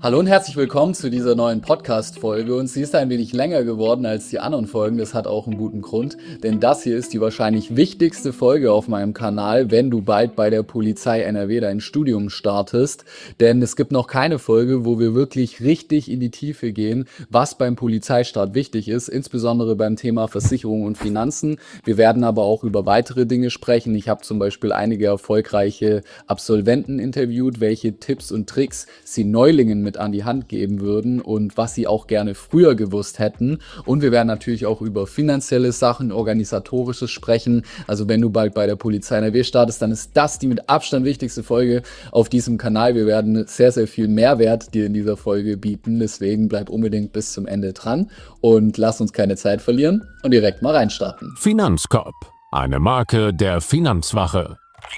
Hallo und herzlich willkommen zu dieser neuen Podcast-Folge. Und sie ist ein wenig länger geworden als die anderen Folgen. Das hat auch einen guten Grund, denn das hier ist die wahrscheinlich wichtigste Folge auf meinem Kanal, wenn du bald bei der Polizei NRW dein Studium startest. Denn es gibt noch keine Folge, wo wir wirklich richtig in die Tiefe gehen, was beim Polizeistart wichtig ist, insbesondere beim Thema Versicherung und Finanzen. Wir werden aber auch über weitere Dinge sprechen. Ich habe zum Beispiel einige erfolgreiche Absolventen interviewt, welche Tipps und Tricks sie Neulingen mit an die Hand geben würden und was sie auch gerne früher gewusst hätten. Und wir werden natürlich auch über finanzielle Sachen, organisatorisches sprechen. Also wenn du bald bei der Polizei NRW startest, dann ist das die mit Abstand wichtigste Folge auf diesem Kanal. Wir werden sehr, sehr viel Mehrwert dir in dieser Folge bieten. Deswegen bleib unbedingt bis zum Ende dran und lass uns keine Zeit verlieren und direkt mal reinstarten. Finanzkorb, eine Marke der Finanzwache.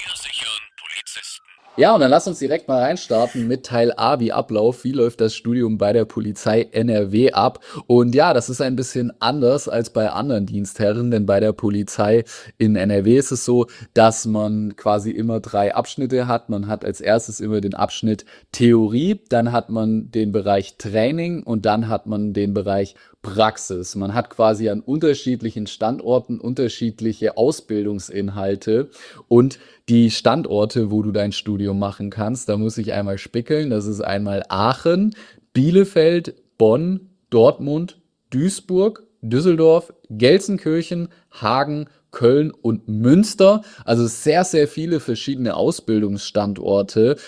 Ja, und dann lass uns direkt mal reinstarten mit Teil A wie Ablauf. Wie läuft das Studium bei der Polizei NRW ab? Und ja, das ist ein bisschen anders als bei anderen Dienstherren, denn bei der Polizei in NRW ist es so, dass man quasi immer 3 Abschnitte hat. Man hat als erstes immer den Abschnitt Theorie, dann hat man den Bereich Training und dann hat man den Bereich Praxis. Man hat quasi an unterschiedlichen Standorten unterschiedliche Ausbildungsinhalte und die Standorte, wo du dein Studium machen kannst, da muss ich einmal spickeln. Das ist einmal Aachen, Bielefeld, Bonn, Dortmund, Duisburg, Düsseldorf, Gelsenkirchen, Hagen, Köln und Münster. Also sehr, sehr viele verschiedene Ausbildungsstandorte.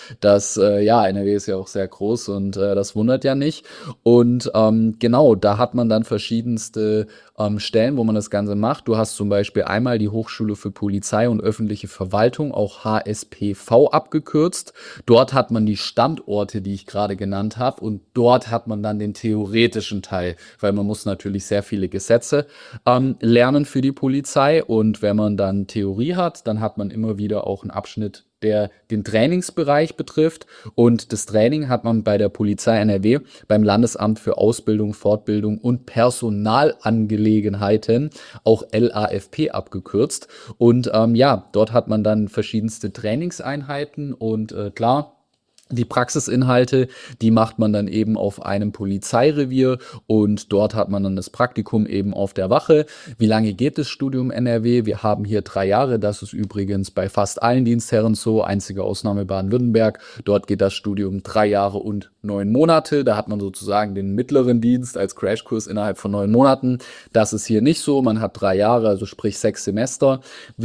NRW ist ja auch sehr groß und das wundert ja nicht. Und genau, da hat man dann verschiedenste Stellen, wo man das Ganze macht. Du hast zum Beispiel einmal die Hochschule für Polizei und öffentliche Verwaltung, auch HSPV abgekürzt. Dort hat man die Standorte, die ich gerade genannt habe, und dort hat man dann den theoretischen Teil, weil man muss natürlich sehr viele Gesetze lernen für die Polizei. Und wenn man dann Theorie hat, dann hat man immer wieder auch einen Abschnitt, der den Trainingsbereich betrifft. Und das Training hat man bei der Polizei NRW beim Landesamt für Ausbildung, Fortbildung und Personalangelegenheiten, auch LAFP abgekürzt. Und dort hat man dann verschiedenste Trainingseinheiten und klar, die Praxisinhalte, die macht man dann eben auf einem Polizeirevier und dort hat man dann das Praktikum eben auf der Wache. Wie lange geht das Studium NRW? Wir haben hier 3 Jahre. Das ist übrigens bei fast allen Dienstherren so. Einzige Ausnahme Baden-Württemberg. Dort geht das Studium 3 Jahre und 9 Monate. Da hat man sozusagen den mittleren Dienst als Crashkurs innerhalb von 9 Monaten. Das ist hier nicht so. Man hat 3 Jahre, also sprich 6 Semester.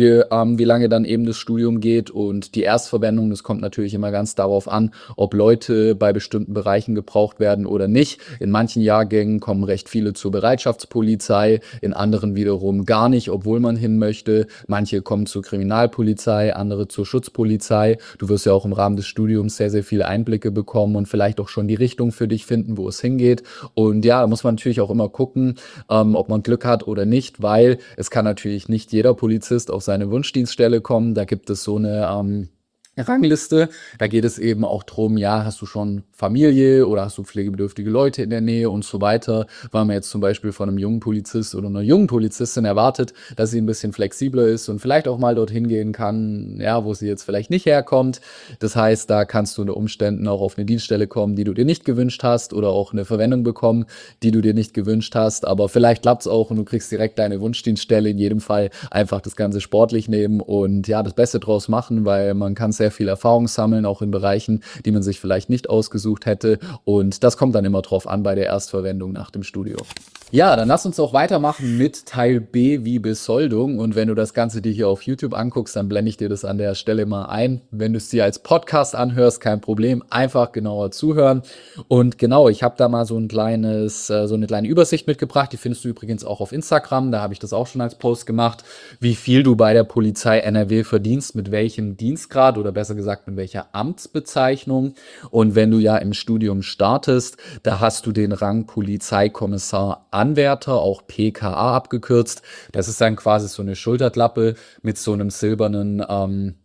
Wie lange dann eben das Studium geht und die Erstverwendung, das kommt natürlich immer ganz darauf an, ob Leute bei bestimmten Bereichen gebraucht werden oder nicht. In manchen Jahrgängen kommen recht viele zur Bereitschaftspolizei, in anderen wiederum gar nicht, obwohl man hin möchte. Manche kommen zur Kriminalpolizei, andere zur Schutzpolizei. Du wirst ja auch im Rahmen des Studiums sehr, sehr viele Einblicke bekommen und vielleicht auch schon die Richtung für dich finden, wo es hingeht. Und ja, da muss man natürlich auch immer gucken, ob man Glück hat oder nicht, weil es kann natürlich nicht jeder Polizist auf seine Wunschdienststelle kommen. Da gibt es so eine Rangliste. Da geht es eben auch drum, ja, hast du schon Familie oder hast du pflegebedürftige Leute in der Nähe und so weiter. Weil man jetzt zum Beispiel von einem jungen Polizist oder einer jungen Polizistin erwartet, dass sie ein bisschen flexibler ist und vielleicht auch mal dorthin gehen kann, ja, wo sie jetzt vielleicht nicht herkommt. Das heißt, da kannst du unter Umständen auch auf eine Dienststelle kommen, die du dir nicht gewünscht hast oder auch eine Verwendung bekommen, die du dir nicht gewünscht hast. Aber vielleicht klappt es auch und du kriegst direkt deine Wunschdienststelle. In jedem Fall einfach das Ganze sportlich nehmen und ja, das Beste draus machen, weil man kann sehr viel Erfahrung sammeln, auch in Bereichen, die man sich vielleicht nicht ausgesucht hätte. Und das kommt dann immer drauf an bei der Erstverwendung nach dem Studium. Ja, dann lass uns auch weitermachen mit Teil B wie Besoldung. Und wenn du das Ganze dir hier auf YouTube anguckst, dann blende ich dir das an der Stelle mal ein. Wenn du es dir als Podcast anhörst, kein Problem, einfach genauer zuhören. Und genau, ich habe da mal so eine kleine Übersicht mitgebracht. Die findest du übrigens auch auf Instagram. Da habe ich das auch schon als Post gemacht, wie viel du bei der Polizei NRW verdienst, mit welchem Dienstgrad oder besser gesagt mit welcher Amtsbezeichnung. Und wenn du ja im Studium startest, da hast du den Rang Polizeikommissar Anwärter, auch PKA abgekürzt. Das ist dann quasi so eine Schulterklappe mit so einem silbernen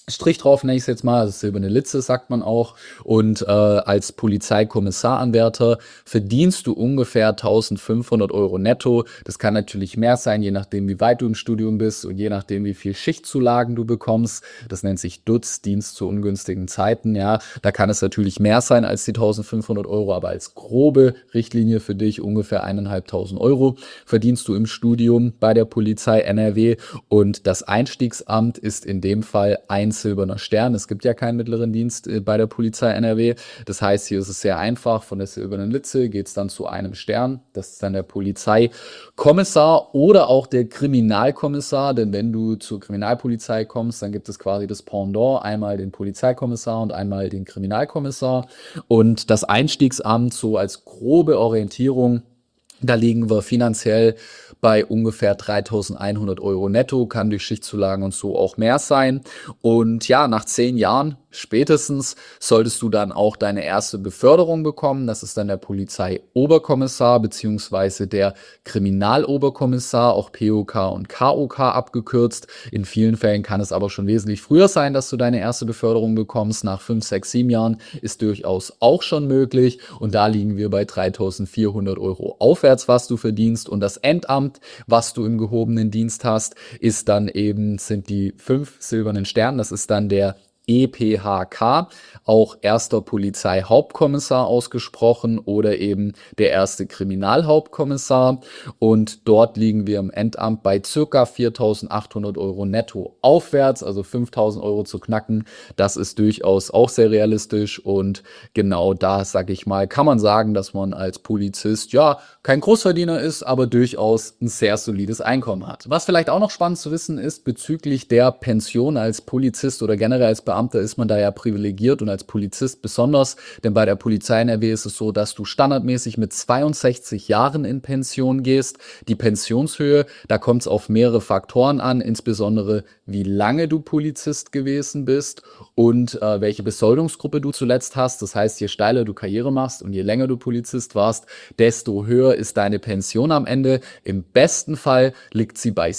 Strich drauf, nenne ich es jetzt mal, das ist silberne Litze, sagt man auch. Und als Polizeikommissaranwärter verdienst du ungefähr 1.500 Euro netto. Das kann natürlich mehr sein, je nachdem, wie weit du im Studium bist und je nachdem, wie viel Schichtzulagen du bekommst. Das nennt sich DUTZ, Dienst zu ungünstigen Zeiten. Ja, da kann es natürlich mehr sein als die 1.500 Euro, aber als grobe Richtlinie für dich ungefähr 1.500 Euro verdienst du im Studium bei der Polizei NRW. Und das Einstiegsamt ist in dem Fall ein silberner Stern. Es gibt ja keinen mittleren Dienst bei der Polizei NRW. Das heißt, hier ist es sehr einfach. Von der silbernen Litze geht es dann zu einem Stern. Das ist dann der Polizeikommissar oder auch der Kriminalkommissar. Denn wenn du zur Kriminalpolizei kommst, dann gibt es quasi das Pendant. Einmal den Polizeikommissar und einmal den Kriminalkommissar. Und das Einstiegsamt so als grobe Orientierung, da liegen wir finanziell bei ungefähr 3.100 Euro netto, kann durch Schichtzulagen und so auch mehr sein. Und ja, nach 10 Jahren spätestens solltest du dann auch deine erste Beförderung bekommen. Das ist dann der Polizeioberkommissar beziehungsweise der Kriminaloberkommissar, auch POK und KOK abgekürzt. In vielen Fällen kann es aber schon wesentlich früher sein, dass du deine erste Beförderung bekommst. Nach 5, 6, 7 Jahren ist durchaus auch schon möglich. Und da liegen wir bei 3.400 Euro aufwärts, was du verdienst. Und das Endamt, was du im gehobenen Dienst hast, sind die 5 silbernen Sterne. Das ist dann der EPHK, auch erster Polizeihauptkommissar ausgesprochen oder eben der erste Kriminalhauptkommissar. Und dort liegen wir im Endamt bei circa 4.800 Euro netto aufwärts, also 5.000 Euro zu knacken. Das ist durchaus auch sehr realistisch und genau da, sage ich mal, kann man sagen, dass man als Polizist ja kein Großverdiener ist, aber durchaus ein sehr solides Einkommen hat. Was vielleicht auch noch spannend zu wissen ist, bezüglich der Pension als Polizist oder generell als Beamter ist man da ja privilegiert und als Polizist besonders, denn bei der Polizei NRW ist es so, dass du standardmäßig mit 62 Jahren in Pension gehst. Die Pensionshöhe, da kommt es auf mehrere Faktoren an, insbesondere wie lange du Polizist gewesen bist und welche Besoldungsgruppe du zuletzt hast. Das heißt, je steiler du Karriere machst und je länger du Polizist warst, desto höher ist deine Pension am Ende. Im besten Fall liegt sie bei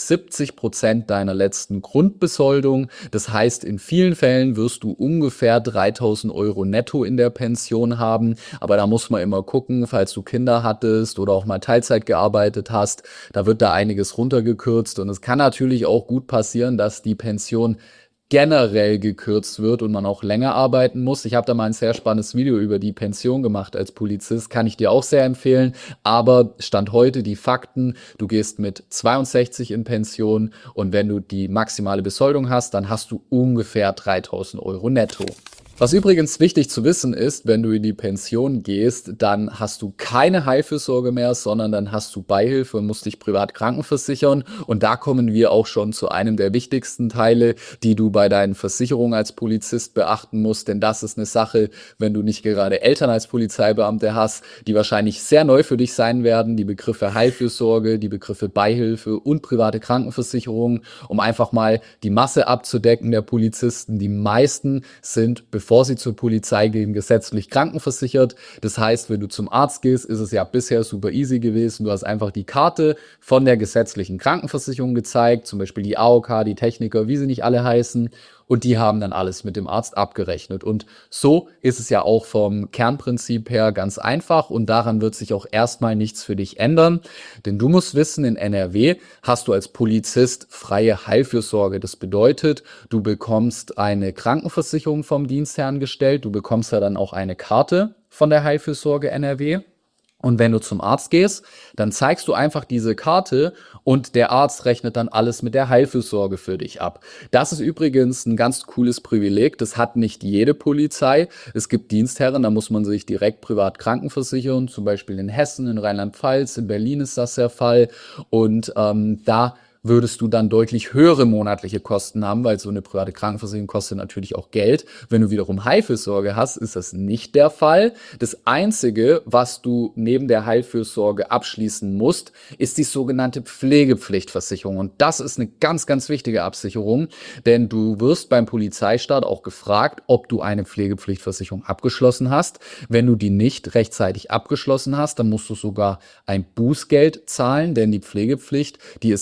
70% deiner letzten Grundbesoldung. Das heißt, in vielen Fällen wirst du ungefähr 3.000 Euro netto in der Pension haben. Aber da muss man immer gucken, falls du Kinder hattest oder auch mal Teilzeit gearbeitet hast, da wird da einiges runtergekürzt. Und es kann natürlich auch gut passieren, dass die Pension generell gekürzt wird und man auch länger arbeiten muss. Ich habe da mal ein sehr spannendes Video über die Pension gemacht als Polizist, kann ich dir auch sehr empfehlen. Aber Stand heute die Fakten, du gehst mit 62 in Pension und wenn du die maximale Besoldung hast, dann hast du ungefähr 3.000 Euro netto. Was übrigens wichtig zu wissen ist, wenn du in die Pension gehst, dann hast du keine Heilfürsorge mehr, sondern dann hast du Beihilfe und musst dich privat krankenversichern. Und da kommen wir auch schon zu einem der wichtigsten Teile, die du bei deinen Versicherungen als Polizist beachten musst. Denn das ist eine Sache, wenn du nicht gerade Eltern als Polizeibeamte hast, die wahrscheinlich sehr neu für dich sein werden. Die Begriffe Heilfürsorge, die Begriffe Beihilfe und private Krankenversicherung, um einfach mal die Masse abzudecken der Polizisten. Die meisten sind, bevor sie zur Polizei gehen, gesetzlich krankenversichert. Das heißt, wenn du zum Arzt gehst, ist es ja bisher super easy gewesen. Du hast einfach die Karte von der gesetzlichen Krankenversicherung gezeigt, zum Beispiel die AOK, die Techniker, wie sie nicht alle heißen. Und die haben dann alles mit dem Arzt abgerechnet. Und so ist es ja auch vom Kernprinzip her ganz einfach. Und daran wird sich auch erstmal nichts für dich ändern. Denn du musst wissen, in NRW hast du als Polizist freie Heilfürsorge. Das bedeutet, du bekommst eine Krankenversicherung vom Dienstherrn gestellt. Du bekommst ja dann auch eine Karte von der Heilfürsorge NRW. Und wenn du zum Arzt gehst, dann zeigst du einfach diese Karte und der Arzt rechnet dann alles mit der Heilfürsorge für dich ab. Das ist übrigens ein ganz cooles Privileg. Das hat nicht jede Polizei. Es gibt Dienstherren, da muss man sich direkt privat krankenversichern, zum Beispiel in Hessen, in Rheinland-Pfalz, in Berlin ist das der Fall. Und da würdest du dann deutlich höhere monatliche Kosten haben, weil so eine private Krankenversicherung kostet natürlich auch Geld. Wenn du wiederum Heilfürsorge hast, ist das nicht der Fall. Das Einzige, was du neben der Heilfürsorge abschließen musst, ist die sogenannte Pflegepflichtversicherung. Und das ist eine ganz, ganz wichtige Absicherung, denn du wirst beim Polizeistaat auch gefragt, ob du eine Pflegepflichtversicherung abgeschlossen hast. Wenn du die nicht rechtzeitig abgeschlossen hast, dann musst du sogar ein Bußgeld zahlen, denn die Pflegepflicht, die ist gesetzlich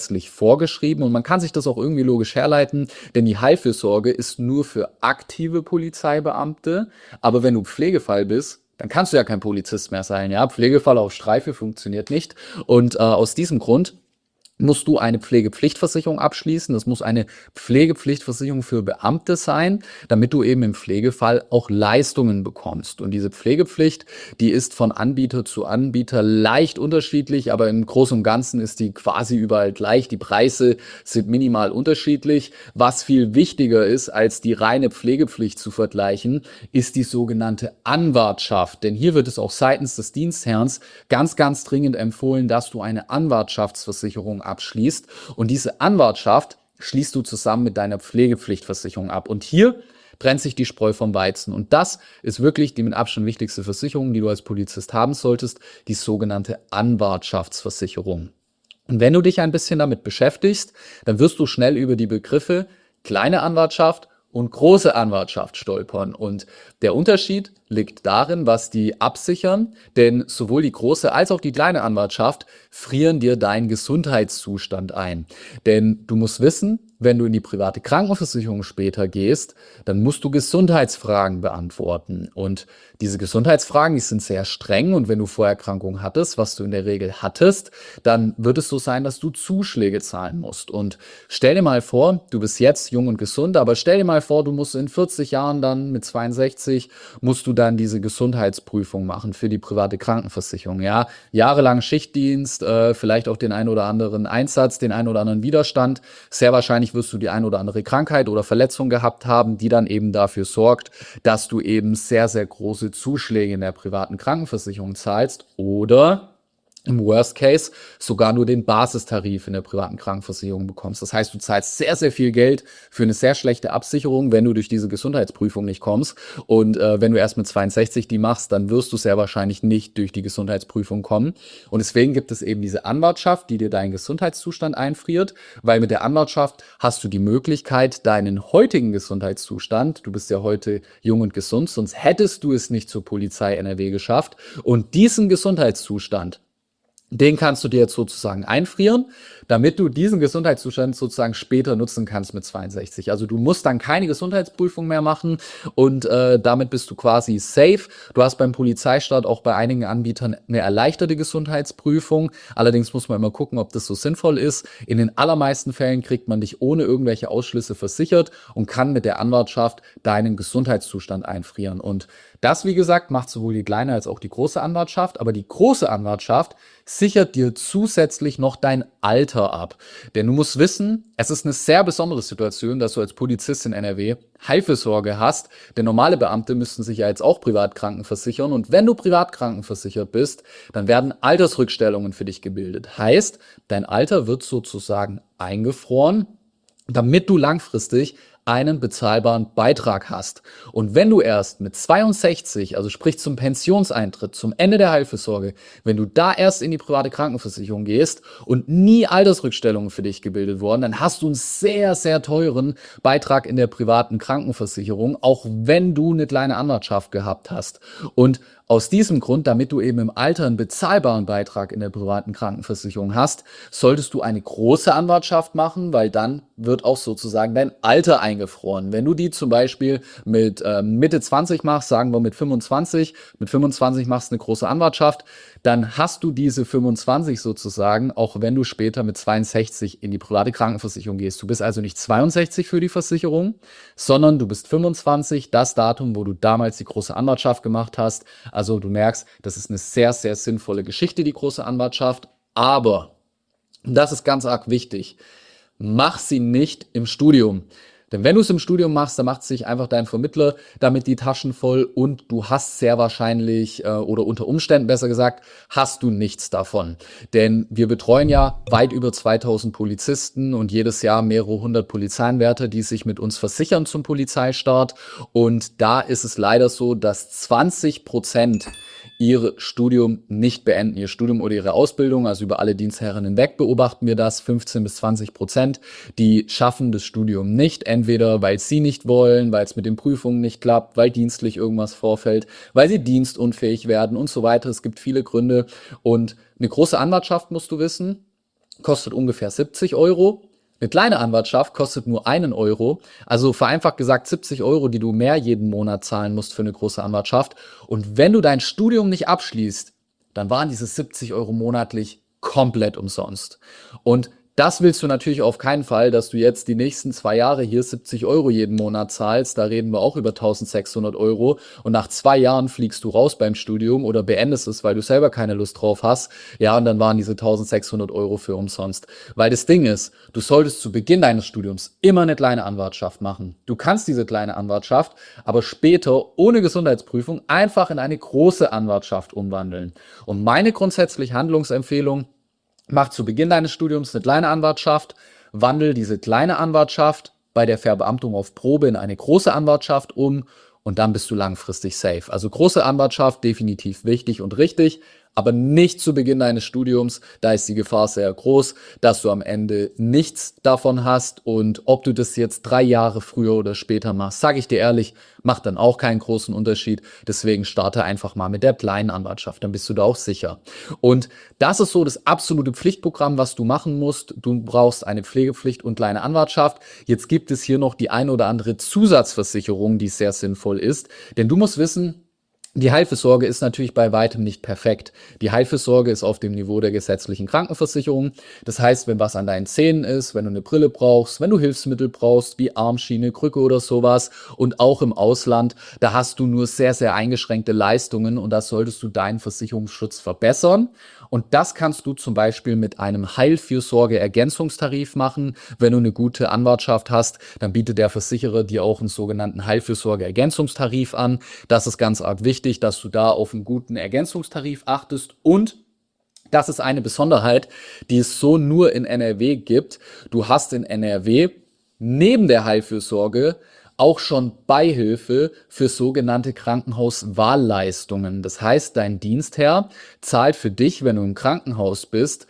gesetzlich vorgeschrieben und man kann sich das auch irgendwie logisch herleiten, denn die Heilfürsorge ist nur für aktive Polizeibeamte, aber wenn du Pflegefall bist, dann kannst du ja kein Polizist mehr sein, ja? Pflegefall auf Streife funktioniert nicht und aus diesem Grund musst du eine Pflegepflichtversicherung abschließen. Das muss eine Pflegepflichtversicherung für Beamte sein, damit du eben im Pflegefall auch Leistungen bekommst. Und diese Pflegepflicht, die ist von Anbieter zu Anbieter leicht unterschiedlich, aber im Großen und Ganzen ist die quasi überall gleich. Die Preise sind minimal unterschiedlich. Was viel wichtiger ist, als die reine Pflegepflicht zu vergleichen, ist die sogenannte Anwartschaft. Denn hier wird es auch seitens des Dienstherrn ganz, ganz dringend empfohlen, dass du eine Anwartschaftsversicherung abschließt. Und diese Anwartschaft schließt du zusammen mit deiner Pflegepflichtversicherung ab. Und hier trennt sich die Spreu vom Weizen. Und das ist wirklich die mit Abstand wichtigste Versicherung, die du als Polizist haben solltest, die sogenannte Anwartschaftsversicherung. Und wenn du dich ein bisschen damit beschäftigst, dann wirst du schnell über die Begriffe kleine Anwartschaft und große Anwartschaft stolpern. Und der Unterschied liegt darin, was die absichern, denn sowohl die große als auch die kleine Anwartschaft frieren dir deinen Gesundheitszustand ein. Denn du musst wissen, wenn du in die private Krankenversicherung später gehst, dann musst du Gesundheitsfragen beantworten. Und diese Gesundheitsfragen, die sind sehr streng. Und wenn du Vorerkrankungen hattest, was du in der Regel hattest, dann wird es so sein, dass du Zuschläge zahlen musst. Und stell dir mal vor, du bist jetzt jung und gesund, aber stell dir mal vor, du musst in 40 Jahren dann mit 62, musst du dann diese Gesundheitsprüfung machen für die private Krankenversicherung. Ja, jahrelang Schichtdienst, vielleicht auch den einen oder anderen Einsatz, den einen oder anderen Widerstand. Sehr wahrscheinlich wirst du die ein oder andere Krankheit oder Verletzung gehabt haben, die dann eben dafür sorgt, dass du eben sehr, sehr große Zuschläge in der privaten Krankenversicherung zahlst oder im Worst Case sogar nur den Basistarif in der privaten Krankenversicherung bekommst. Das heißt, du zahlst sehr, sehr viel Geld für eine sehr schlechte Absicherung, wenn du durch diese Gesundheitsprüfung nicht kommst. Und wenn du erst mit 62 die machst, dann wirst du sehr wahrscheinlich nicht durch die Gesundheitsprüfung kommen. Und deswegen gibt es eben diese Anwartschaft, die dir deinen Gesundheitszustand einfriert, weil mit der Anwartschaft hast du die Möglichkeit, deinen heutigen Gesundheitszustand, du bist ja heute jung und gesund, sonst hättest du es nicht zur Polizei NRW geschafft. Und diesen Gesundheitszustand, den kannst du dir jetzt sozusagen einfrieren, damit du diesen Gesundheitszustand sozusagen später nutzen kannst mit 62. Also du musst dann keine Gesundheitsprüfung mehr machen und damit bist du quasi safe. Du hast beim Polizeistaat auch bei einigen Anbietern eine erleichterte Gesundheitsprüfung. Allerdings muss man immer gucken, ob das so sinnvoll ist. In den allermeisten Fällen kriegt man dich ohne irgendwelche Ausschlüsse versichert und kann mit der Anwartschaft deinen Gesundheitszustand einfrieren. Und das, wie gesagt, macht sowohl die kleine als auch die große Anwartschaft. Aber die große Anwartschaft sichert dir zusätzlich noch dein Alter ab. Denn du musst wissen, es ist eine sehr besondere Situation, dass du als Polizist in NRW Heilfürsorge hast. Denn normale Beamte müssten sich ja jetzt auch privat krankenversichern. Und wenn du privat krankenversichert bist, dann werden Altersrückstellungen für dich gebildet. Heißt, dein Alter wird sozusagen eingefroren, damit du langfristig einen bezahlbaren Beitrag hast. Und wenn du erst mit 62, also sprich zum Pensionseintritt, zum Ende der Heilfürsorge, wenn du da erst in die private Krankenversicherung gehst und nie Altersrückstellungen für dich gebildet wurden, dann hast du einen sehr, sehr teuren Beitrag in der privaten Krankenversicherung, auch wenn du eine kleine Anwartschaft gehabt hast. Und aus diesem Grund, damit du eben im Alter einen bezahlbaren Beitrag in der privaten Krankenversicherung hast, solltest du eine große Anwartschaft machen, weil dann wird auch sozusagen dein Alter eingefroren. Wenn du die zum Beispiel mit Mitte 20 machst, sagen wir mit 25 machst du eine große Anwartschaft, dann hast du diese 25 sozusagen, auch wenn du später mit 62 in die private Krankenversicherung gehst. Du bist also nicht 62 für die Versicherung, sondern du bist 25, das Datum, wo du damals die große Anwartschaft gemacht hast. Also du merkst, das ist eine sehr, sehr sinnvolle Geschichte, die große Anwartschaft. Aber, und das ist ganz arg wichtig, mach sie nicht im Studium. Denn wenn du es im Studium machst, dann macht sich einfach dein Vermittler damit die Taschen voll und du hast sehr wahrscheinlich oder unter Umständen besser gesagt, hast du nichts davon. Denn wir betreuen ja weit über 2000 Polizisten und jedes Jahr mehrere hundert Polizeianwärter, die sich mit uns versichern zum Polizeistaat. Und da ist es leider so, dass 20% ihr Studium nicht beenden, ihr Studium oder ihre Ausbildung, also über alle Dienstherren hinweg beobachten wir das, 15-20%, die schaffen das Studium nicht, entweder weil sie nicht wollen, weil es mit den Prüfungen nicht klappt, weil dienstlich irgendwas vorfällt, weil sie dienstunfähig werden und so weiter. Es gibt viele Gründe und eine große Anwartschaft musst du wissen. kostet ungefähr 70 Euro. Eine kleine Anwartschaft kostet nur 1 Euro. Also vereinfacht gesagt 70 Euro, die du mehr jeden Monat zahlen musst für eine große Anwartschaft. Und wenn du dein Studium nicht abschließt, dann waren diese 70 Euro monatlich komplett umsonst. Und das willst du natürlich auf keinen Fall, dass du jetzt die nächsten 2 Jahre hier 70 Euro jeden Monat zahlst. Da reden wir auch über 1600 Euro. Und nach 2 Jahren fliegst du raus beim Studium oder beendest es, weil du selber keine Lust drauf hast. Ja, und dann waren diese 1600 Euro für umsonst. Weil das Ding ist, du solltest zu Beginn deines Studiums immer eine kleine Anwartschaft machen. Du kannst diese kleine Anwartschaft aber später ohne Gesundheitsprüfung einfach in eine große Anwartschaft umwandeln. Und meine grundsätzliche Handlungsempfehlung: Mach zu Beginn deines Studiums eine kleine Anwartschaft, wandel diese kleine Anwartschaft bei der Verbeamtung auf Probe in eine große Anwartschaft um und dann bist du langfristig safe. Also große Anwartschaft definitiv wichtig und richtig, aber nicht zu Beginn deines Studiums. Da ist die Gefahr sehr groß, dass du am Ende nichts davon hast. Und ob du das jetzt 3 Jahre früher oder später machst, sage ich dir ehrlich, macht dann auch keinen großen Unterschied. Deswegen starte einfach mal mit der kleinen Anwartschaft, dann bist du da auch sicher. Und das ist so das absolute Pflichtprogramm, was du machen musst. Du brauchst eine Pflegepflicht und kleine Anwartschaft. Jetzt gibt es hier noch die ein oder andere Zusatzversicherung, die sehr sinnvoll ist. Denn du musst wissen, die Heilfürsorge ist natürlich bei weitem nicht perfekt. Die Heilfürsorge ist auf dem Niveau der gesetzlichen Krankenversicherung. Das heißt, wenn was an deinen Zähnen ist, wenn du eine Brille brauchst, wenn du Hilfsmittel brauchst, wie Armschiene, Krücke oder sowas und auch im Ausland, da hast du nur sehr, sehr eingeschränkte Leistungen und da solltest du deinen Versicherungsschutz verbessern. Und das kannst du zum Beispiel mit einem Heilfürsorge-Ergänzungstarif machen. Wenn du eine gute Anwartschaft hast, dann bietet der Versicherer dir auch einen sogenannten Heilfürsorge-Ergänzungstarif an. Das ist ganz arg wichtig, dass du da auf einen guten Ergänzungstarif achtest. Und das ist eine Besonderheit, die es so nur in NRW gibt. Du hast in NRW neben der Heilfürsorge auch schon Beihilfe für sogenannte Krankenhauswahlleistungen. Das heißt, dein Dienstherr zahlt für dich, wenn du im Krankenhaus bist,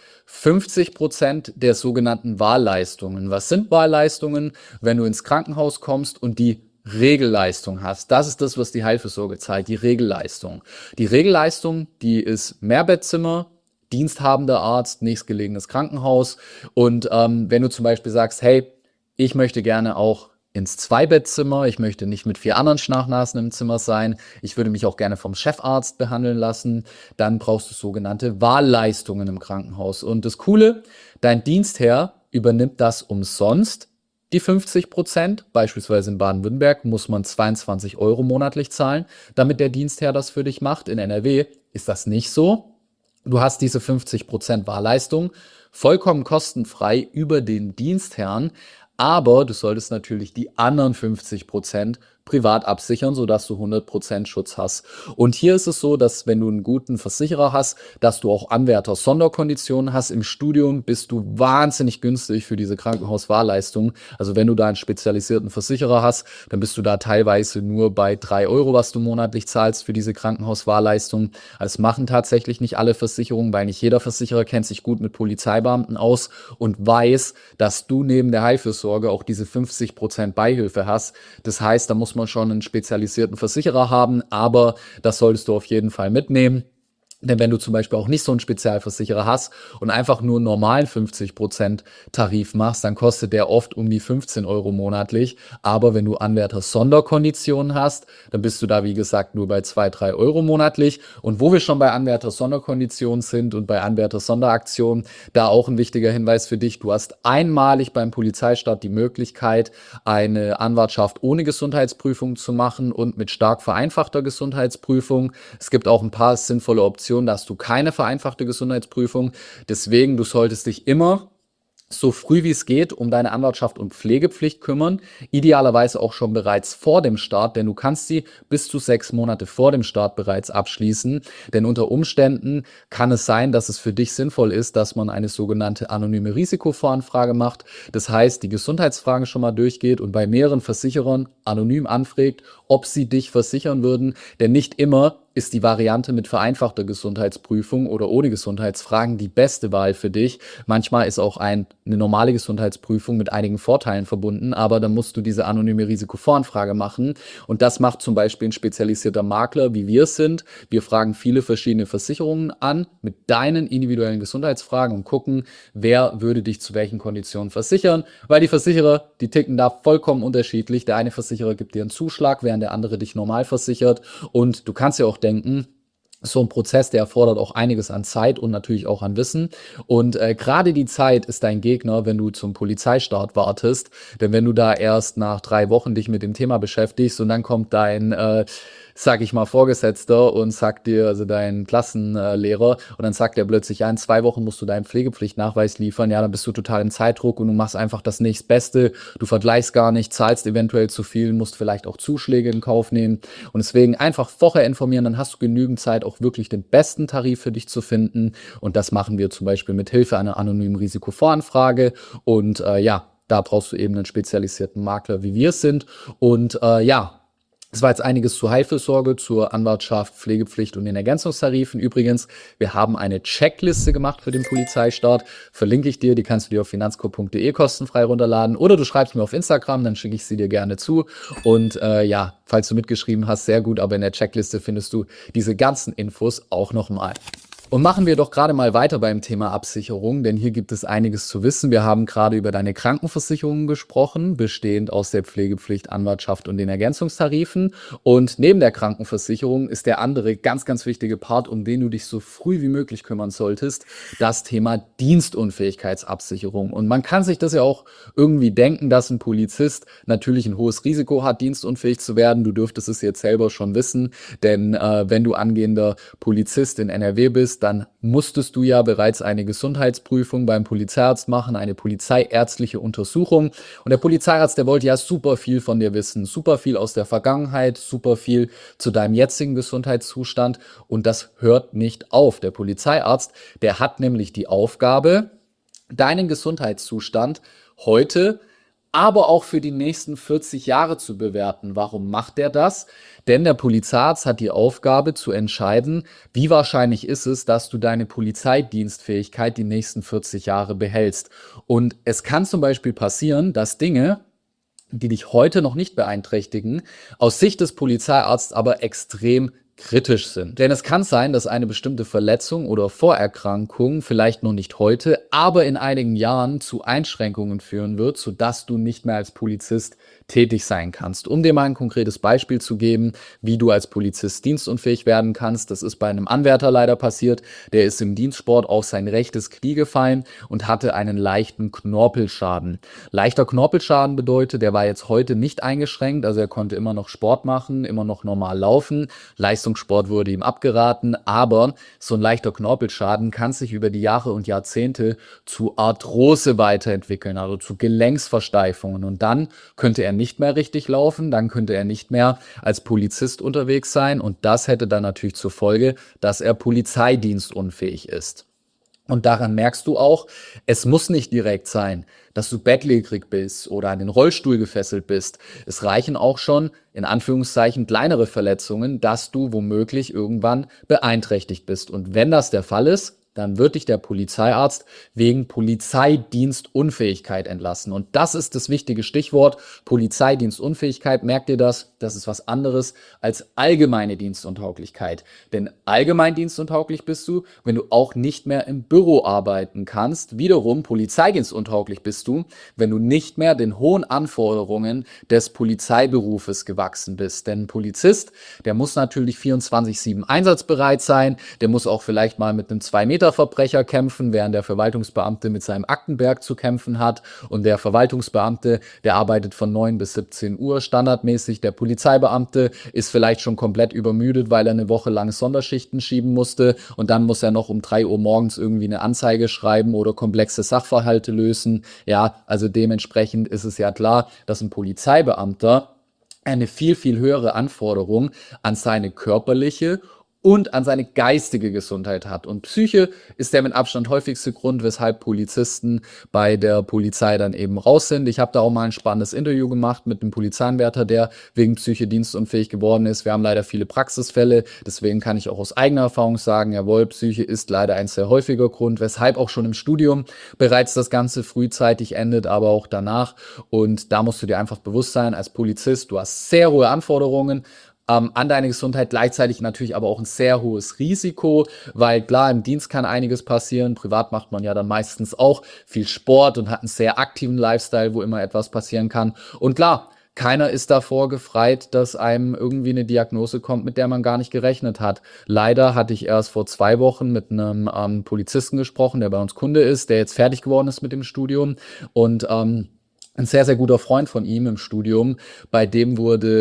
50% der sogenannten Wahlleistungen. Was sind Wahlleistungen? Wenn du ins Krankenhaus kommst und die Regelleistung hast. Das ist das, was die Heilfürsorge zahlt, die Regelleistung. Die Regelleistung, die ist Mehrbettzimmer, diensthabender Arzt, nächstgelegenes Krankenhaus. Und wenn du zum Beispiel sagst, hey, ich möchte gerne auch ins Zweibettzimmer, ich möchte nicht mit 4 anderen Schnarchnasen im Zimmer sein, ich würde mich auch gerne vom Chefarzt behandeln lassen, dann brauchst du sogenannte Wahlleistungen im Krankenhaus. Und das Coole, dein Dienstherr übernimmt das umsonst, die 50%, beispielsweise in Baden-Württemberg muss man 22 Euro monatlich zahlen, damit der Dienstherr das für dich macht. In NRW ist das nicht so. Du hast diese 50% Wahlleistung vollkommen kostenfrei über den Dienstherrn, aber du solltest natürlich die anderen 50% privat absichern, sodass du 100% Schutz hast. Und hier ist es so, dass wenn du einen guten Versicherer hast, dass du auch Anwärter-Sonderkonditionen hast. Im Studium bist du wahnsinnig günstig für diese Krankenhauswahlleistung. Also wenn du da einen spezialisierten Versicherer hast, dann bist du da teilweise nur bei 3 Euro, was du monatlich zahlst für diese Krankenhauswahlleistung. Das machen tatsächlich nicht alle Versicherungen, weil nicht jeder Versicherer kennt sich gut mit Polizeibeamten aus und weiß, dass du neben der Heilfürsorge auch diese 50% Beihilfe hast. Das heißt, da muss man schon einen spezialisierten Versicherer haben, aber das solltest du auf jeden Fall mitnehmen. Denn wenn du zum Beispiel auch nicht so einen Spezialversicherer hast und einfach nur einen normalen 50% Tarif machst, dann kostet der oft um die 15 Euro monatlich. Aber wenn du Anwärter-Sonderkonditionen hast, dann bist du da, wie gesagt, nur bei 2, 3 Euro monatlich. Und wo wir schon bei Anwärter-Sonderkonditionen sind und bei Anwärter-Sonderaktionen, da auch ein wichtiger Hinweis für dich. Du hast einmalig beim Polizeistaat die Möglichkeit, eine Anwartschaft ohne Gesundheitsprüfung zu machen und mit stark vereinfachter Gesundheitsprüfung. Es gibt auch ein paar sinnvolle Optionen. Da hast du keine vereinfachte Gesundheitsprüfung. Deswegen, du solltest dich immer so früh wie es geht um deine Anwartschaft und Pflegepflicht kümmern. Idealerweise auch schon bereits vor dem Start, denn du kannst sie bis zu 6 Monate vor dem Start bereits abschließen. Denn unter Umständen kann es sein, dass es für dich sinnvoll ist, dass man eine sogenannte anonyme Risikovoranfrage macht. Das heißt, die Gesundheitsfragen schon mal durchgeht und bei mehreren Versicherern anonym anfragt, ob sie dich versichern würden. Denn nicht immer ist die Variante mit vereinfachter Gesundheitsprüfung oder ohne Gesundheitsfragen die beste Wahl für dich. Manchmal ist auch eine normale Gesundheitsprüfung mit einigen Vorteilen verbunden, aber dann musst du diese anonyme Risikovoranfrage machen. Und das macht zum Beispiel ein spezialisierter Makler, wie wir es sind. Wir fragen viele verschiedene Versicherungen an mit deinen individuellen Gesundheitsfragen und gucken, wer würde dich zu welchen Konditionen versichern, weil die Versicherer, die ticken da vollkommen unterschiedlich. Der eine Versicherer gibt dir einen Zuschlag, während der andere dich normal versichert. Und du kannst ja auch denken, so ein Prozess, der erfordert auch einiges an Zeit und natürlich auch an Wissen. Und gerade die Zeit ist dein Gegner, wenn du zum Polizeistart wartest. Denn wenn du da erst nach 3 Wochen dich mit dem Thema beschäftigst und dann kommt dein, sag ich mal, Vorgesetzter und sagt dir, also dein Klassenlehrer, und dann sagt er plötzlich, ja, in 2 Wochen musst du deinen Pflegepflichtnachweis liefern, ja, dann bist du total im Zeitdruck und du machst einfach das nächstbeste, du vergleichst gar nicht, zahlst eventuell zu viel, musst vielleicht auch Zuschläge in Kauf nehmen und deswegen einfach vorher informieren, dann hast du genügend Zeit, auch wirklich den besten Tarif für dich zu finden und das machen wir zum Beispiel mit Hilfe einer anonymen Risikovoranfrage und ja, da brauchst du eben einen spezialisierten Makler, wie wir es sind und ja, das war jetzt einiges zur Heilfürsorge, zur Anwartschaft, Pflegepflicht und den Ergänzungstarifen. Übrigens, wir haben eine Checkliste gemacht für den Polizeistart. Verlinke ich dir, die kannst du dir auf finanzco.de kostenfrei runterladen. Oder du schreibst mir auf Instagram, dann schicke ich sie dir gerne zu. Und ja, falls du mitgeschrieben hast, sehr gut, aber in der Checkliste findest du diese ganzen Infos auch nochmal. Und machen wir doch gerade mal weiter beim Thema Absicherung, denn hier gibt es einiges zu wissen. Wir haben gerade über deine Krankenversicherung gesprochen, bestehend aus der Pflegepflicht, Anwartschaft und den Ergänzungstarifen. Und neben der Krankenversicherung ist der andere ganz, ganz wichtige Part, um den du dich so früh wie möglich kümmern solltest, das Thema Dienstunfähigkeitsabsicherung. Und man kann sich das ja auch irgendwie denken, dass ein Polizist natürlich ein hohes Risiko hat, dienstunfähig zu werden. Du dürftest es jetzt selber schon wissen, denn wenn du angehender Polizist in NRW bist, dann musstest du ja bereits eine Gesundheitsprüfung beim Polizeiarzt machen, eine polizeiärztliche Untersuchung. Und der Polizeiarzt, der wollte ja super viel von dir wissen, super viel aus der Vergangenheit, super viel zu deinem jetzigen Gesundheitszustand. Und das hört nicht auf. Der Polizeiarzt, der hat nämlich die Aufgabe, deinen Gesundheitszustand heute, aber auch für die nächsten 40 Jahre zu bewerten. Warum macht er das? Denn der Polizeiarzt hat die Aufgabe zu entscheiden, wie wahrscheinlich ist es, dass du deine Polizeidienstfähigkeit die nächsten 40 Jahre behältst. Und es kann zum Beispiel passieren, dass Dinge, die dich heute noch nicht beeinträchtigen, aus Sicht des Polizeiarztes aber extrem kritisch sind. Denn es kann sein, dass eine bestimmte Verletzung oder Vorerkrankung vielleicht noch nicht heute, aber in einigen Jahren zu Einschränkungen führen wird, sodass du nicht mehr als Polizist tätig sein kannst. Um dir mal ein konkretes Beispiel zu geben, wie du als Polizist dienstunfähig werden kannst, das ist bei einem Anwärter leider passiert, der ist im Dienstsport auf sein rechtes Knie gefallen und hatte einen leichten Knorpelschaden. Leichter Knorpelschaden bedeutet, der war jetzt heute nicht eingeschränkt, also er konnte immer noch Sport machen, immer noch normal laufen, Leistungssport wurde ihm abgeraten, aber so ein leichter Knorpelschaden kann sich über die Jahre und Jahrzehnte zu Arthrose weiterentwickeln, also zu Gelenksversteifungen und dann könnte er nicht mehr richtig laufen, dann könnte er nicht mehr als Polizist unterwegs sein und das hätte dann natürlich zur Folge, dass er polizeidienstunfähig ist. Und daran merkst du auch, es muss nicht direkt sein, dass du bettlägerig bist oder an den Rollstuhl gefesselt bist. Es reichen auch schon, in Anführungszeichen, kleinere Verletzungen, dass du womöglich irgendwann beeinträchtigt bist. Und wenn das der Fall ist, dann wird dich der Polizeiarzt wegen Polizeidienstunfähigkeit entlassen. Und das ist das wichtige Stichwort. Polizeidienstunfähigkeit, merkt ihr das? Das ist was anderes als allgemeine Dienstuntauglichkeit. Denn allgemein dienstuntauglich bist du, wenn du auch nicht mehr im Büro arbeiten kannst. Wiederum polizeidienstuntauglich bist du, wenn du nicht mehr den hohen Anforderungen des Polizeiberufes gewachsen bist. Denn ein Polizist, der muss natürlich 24/7 einsatzbereit sein, der muss auch vielleicht mal mit einem 2-Meter-Verbrecher kämpfen, während der Verwaltungsbeamte mit seinem Aktenberg zu kämpfen hat. Und der Verwaltungsbeamte, der arbeitet von 9 bis 17 Uhr standardmäßig. Der Polizeibeamte ist vielleicht schon komplett übermüdet, weil er eine Woche lang Sonderschichten schieben musste. Und dann muss er noch um 3 Uhr morgens irgendwie eine Anzeige schreiben oder komplexe Sachverhalte lösen. Ja, also dementsprechend ist es ja klar, dass ein Polizeibeamter eine viel, viel höhere Anforderung an seine körperliche und an seine geistige Gesundheit hat. Und Psyche ist der mit Abstand häufigste Grund, weshalb Polizisten bei der Polizei dann eben raus sind. Ich habe da auch mal ein spannendes Interview gemacht mit einem Polizeianwärter, der wegen Psyche dienstunfähig geworden ist. Wir haben leider viele Praxisfälle, deswegen kann ich auch aus eigener Erfahrung sagen, jawohl, Psyche ist leider ein sehr häufiger Grund, weshalb auch schon im Studium bereits das Ganze frühzeitig endet, aber auch danach. Und da musst du dir einfach bewusst sein, als Polizist, du hast sehr hohe Anforderungen an deine Gesundheit, gleichzeitig natürlich aber auch ein sehr hohes Risiko, weil klar, im Dienst kann einiges passieren, privat macht man ja dann meistens auch viel Sport und hat einen sehr aktiven Lifestyle, wo immer etwas passieren kann. Und klar, keiner ist davor gefreit, dass einem irgendwie eine Diagnose kommt, mit der man gar nicht gerechnet hat. Leider hatte ich erst vor 2 Wochen mit einem Polizisten gesprochen, der bei uns Kunde ist, der jetzt fertig geworden ist mit dem Studium und ein sehr, sehr guter Freund von ihm im Studium, bei dem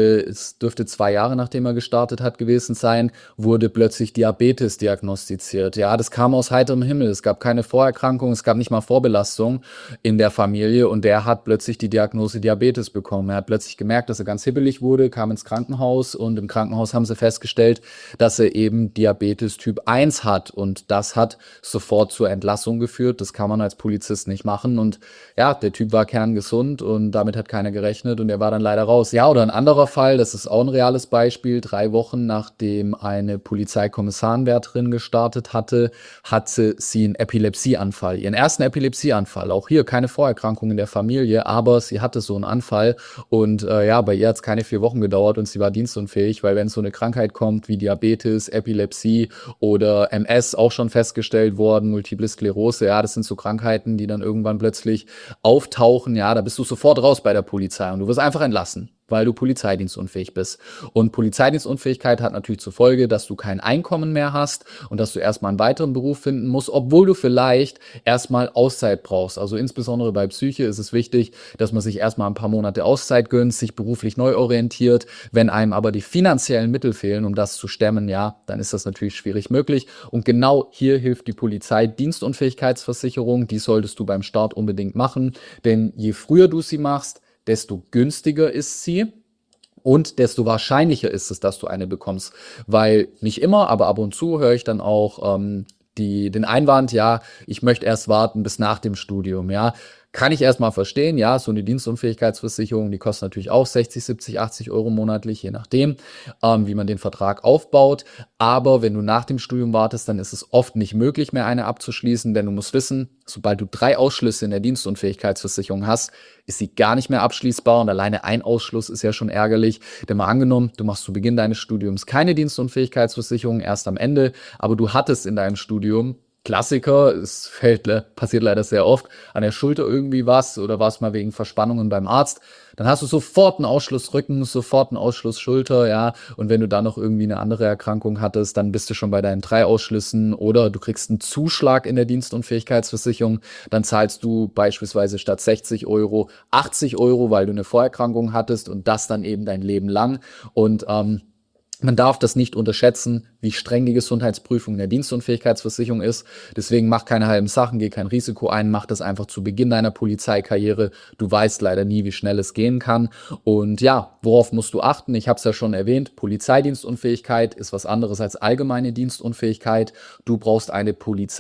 es dürfte 2 Jahre nachdem er gestartet hat gewesen sein, wurde plötzlich Diabetes diagnostiziert. Ja, das kam aus heiterem Himmel. Es gab keine Vorerkrankung, es gab nicht mal Vorbelastung in der Familie und der hat plötzlich die Diagnose Diabetes bekommen. Er hat plötzlich gemerkt, dass er ganz hibbelig wurde, kam ins Krankenhaus und im Krankenhaus haben sie festgestellt, dass er eben Diabetes Typ 1 hat und das hat sofort zur Entlassung geführt. Das kann man als Polizist nicht machen und ja, der Typ war kerngesund und damit hat keiner gerechnet und er war dann leider raus. Ja, oder ein anderer Fall, das ist auch ein reales Beispiel. 3 Wochen nachdem eine Polizeikommissarenwärterin gestartet hatte, hatte sie einen Epilepsieanfall. Ihren ersten Epilepsieanfall. Auch hier keine Vorerkrankung in der Familie, aber sie hatte so einen Anfall und ja, bei ihr hat es keine 4 Wochen gedauert und sie war dienstunfähig, weil wenn so eine Krankheit kommt wie Diabetes, Epilepsie oder MS, auch schon festgestellt worden, Multiple Sklerose, ja, das sind so Krankheiten, die dann irgendwann plötzlich auftauchen, ja, da bist du sofort raus bei der Polizei und du wirst einfach entlassen, weil du polizeidienstunfähig bist. Und Polizeidienstunfähigkeit hat natürlich zur Folge, dass du kein Einkommen mehr hast und dass du erstmal einen weiteren Beruf finden musst, obwohl du vielleicht erstmal Auszeit brauchst. Also insbesondere bei Psyche ist es wichtig, dass man sich erstmal ein paar Monate Auszeit gönnt, sich beruflich neu orientiert. Wenn einem aber die finanziellen Mittel fehlen, um das zu stemmen, ja, dann ist das natürlich schwierig möglich. Und genau hier hilft die Polizeidienstunfähigkeitsversicherung. Die solltest du beim Start unbedingt machen, denn je früher du sie machst, desto günstiger ist sie und desto wahrscheinlicher ist es, dass du eine bekommst. Weil nicht immer, aber ab und zu höre ich dann auch den Einwand, ja, ich möchte erst warten bis nach dem Studium, ja. Kann ich erstmal verstehen, ja, so eine Dienstunfähigkeitsversicherung, die kostet natürlich auch 60, 70, 80 Euro monatlich, je nachdem, wie man den Vertrag aufbaut. Aber wenn du nach dem Studium wartest, dann ist es oft nicht möglich mehr, eine abzuschließen, denn du musst wissen, sobald du 3 Ausschlüsse in der Dienstunfähigkeitsversicherung hast, ist sie gar nicht mehr abschließbar und alleine ein Ausschluss ist ja schon ärgerlich. Denn mal angenommen, du machst zu Beginn deines Studiums keine Dienstunfähigkeitsversicherung, erst am Ende, aber du hattest in deinem Studium Klassiker, passiert leider sehr oft, an der Schulter irgendwie was oder war es mal wegen Verspannungen beim Arzt, dann hast du sofort einen Ausschluss Rücken, sofort einen Ausschluss Schulter, ja, und wenn du dann noch irgendwie eine andere Erkrankung hattest, dann bist du schon bei deinen 3 Ausschlüssen oder du kriegst einen Zuschlag in der Dienstunfähigkeitsversicherung, dann zahlst du beispielsweise statt 60 Euro 80 Euro, weil du eine Vorerkrankung hattest und das dann eben dein Leben lang und man darf das nicht unterschätzen, wie streng die Gesundheitsprüfung in der Dienstunfähigkeitsversicherung ist. Deswegen mach keine halben Sachen, geh kein Risiko ein, mach das einfach zu Beginn deiner Polizeikarriere. Du weißt leider nie, wie schnell es gehen kann. Und ja, worauf musst du achten? Ich habe es ja schon erwähnt, Polizeidienstunfähigkeit ist was anderes als allgemeine Dienstunfähigkeit. Du brauchst eine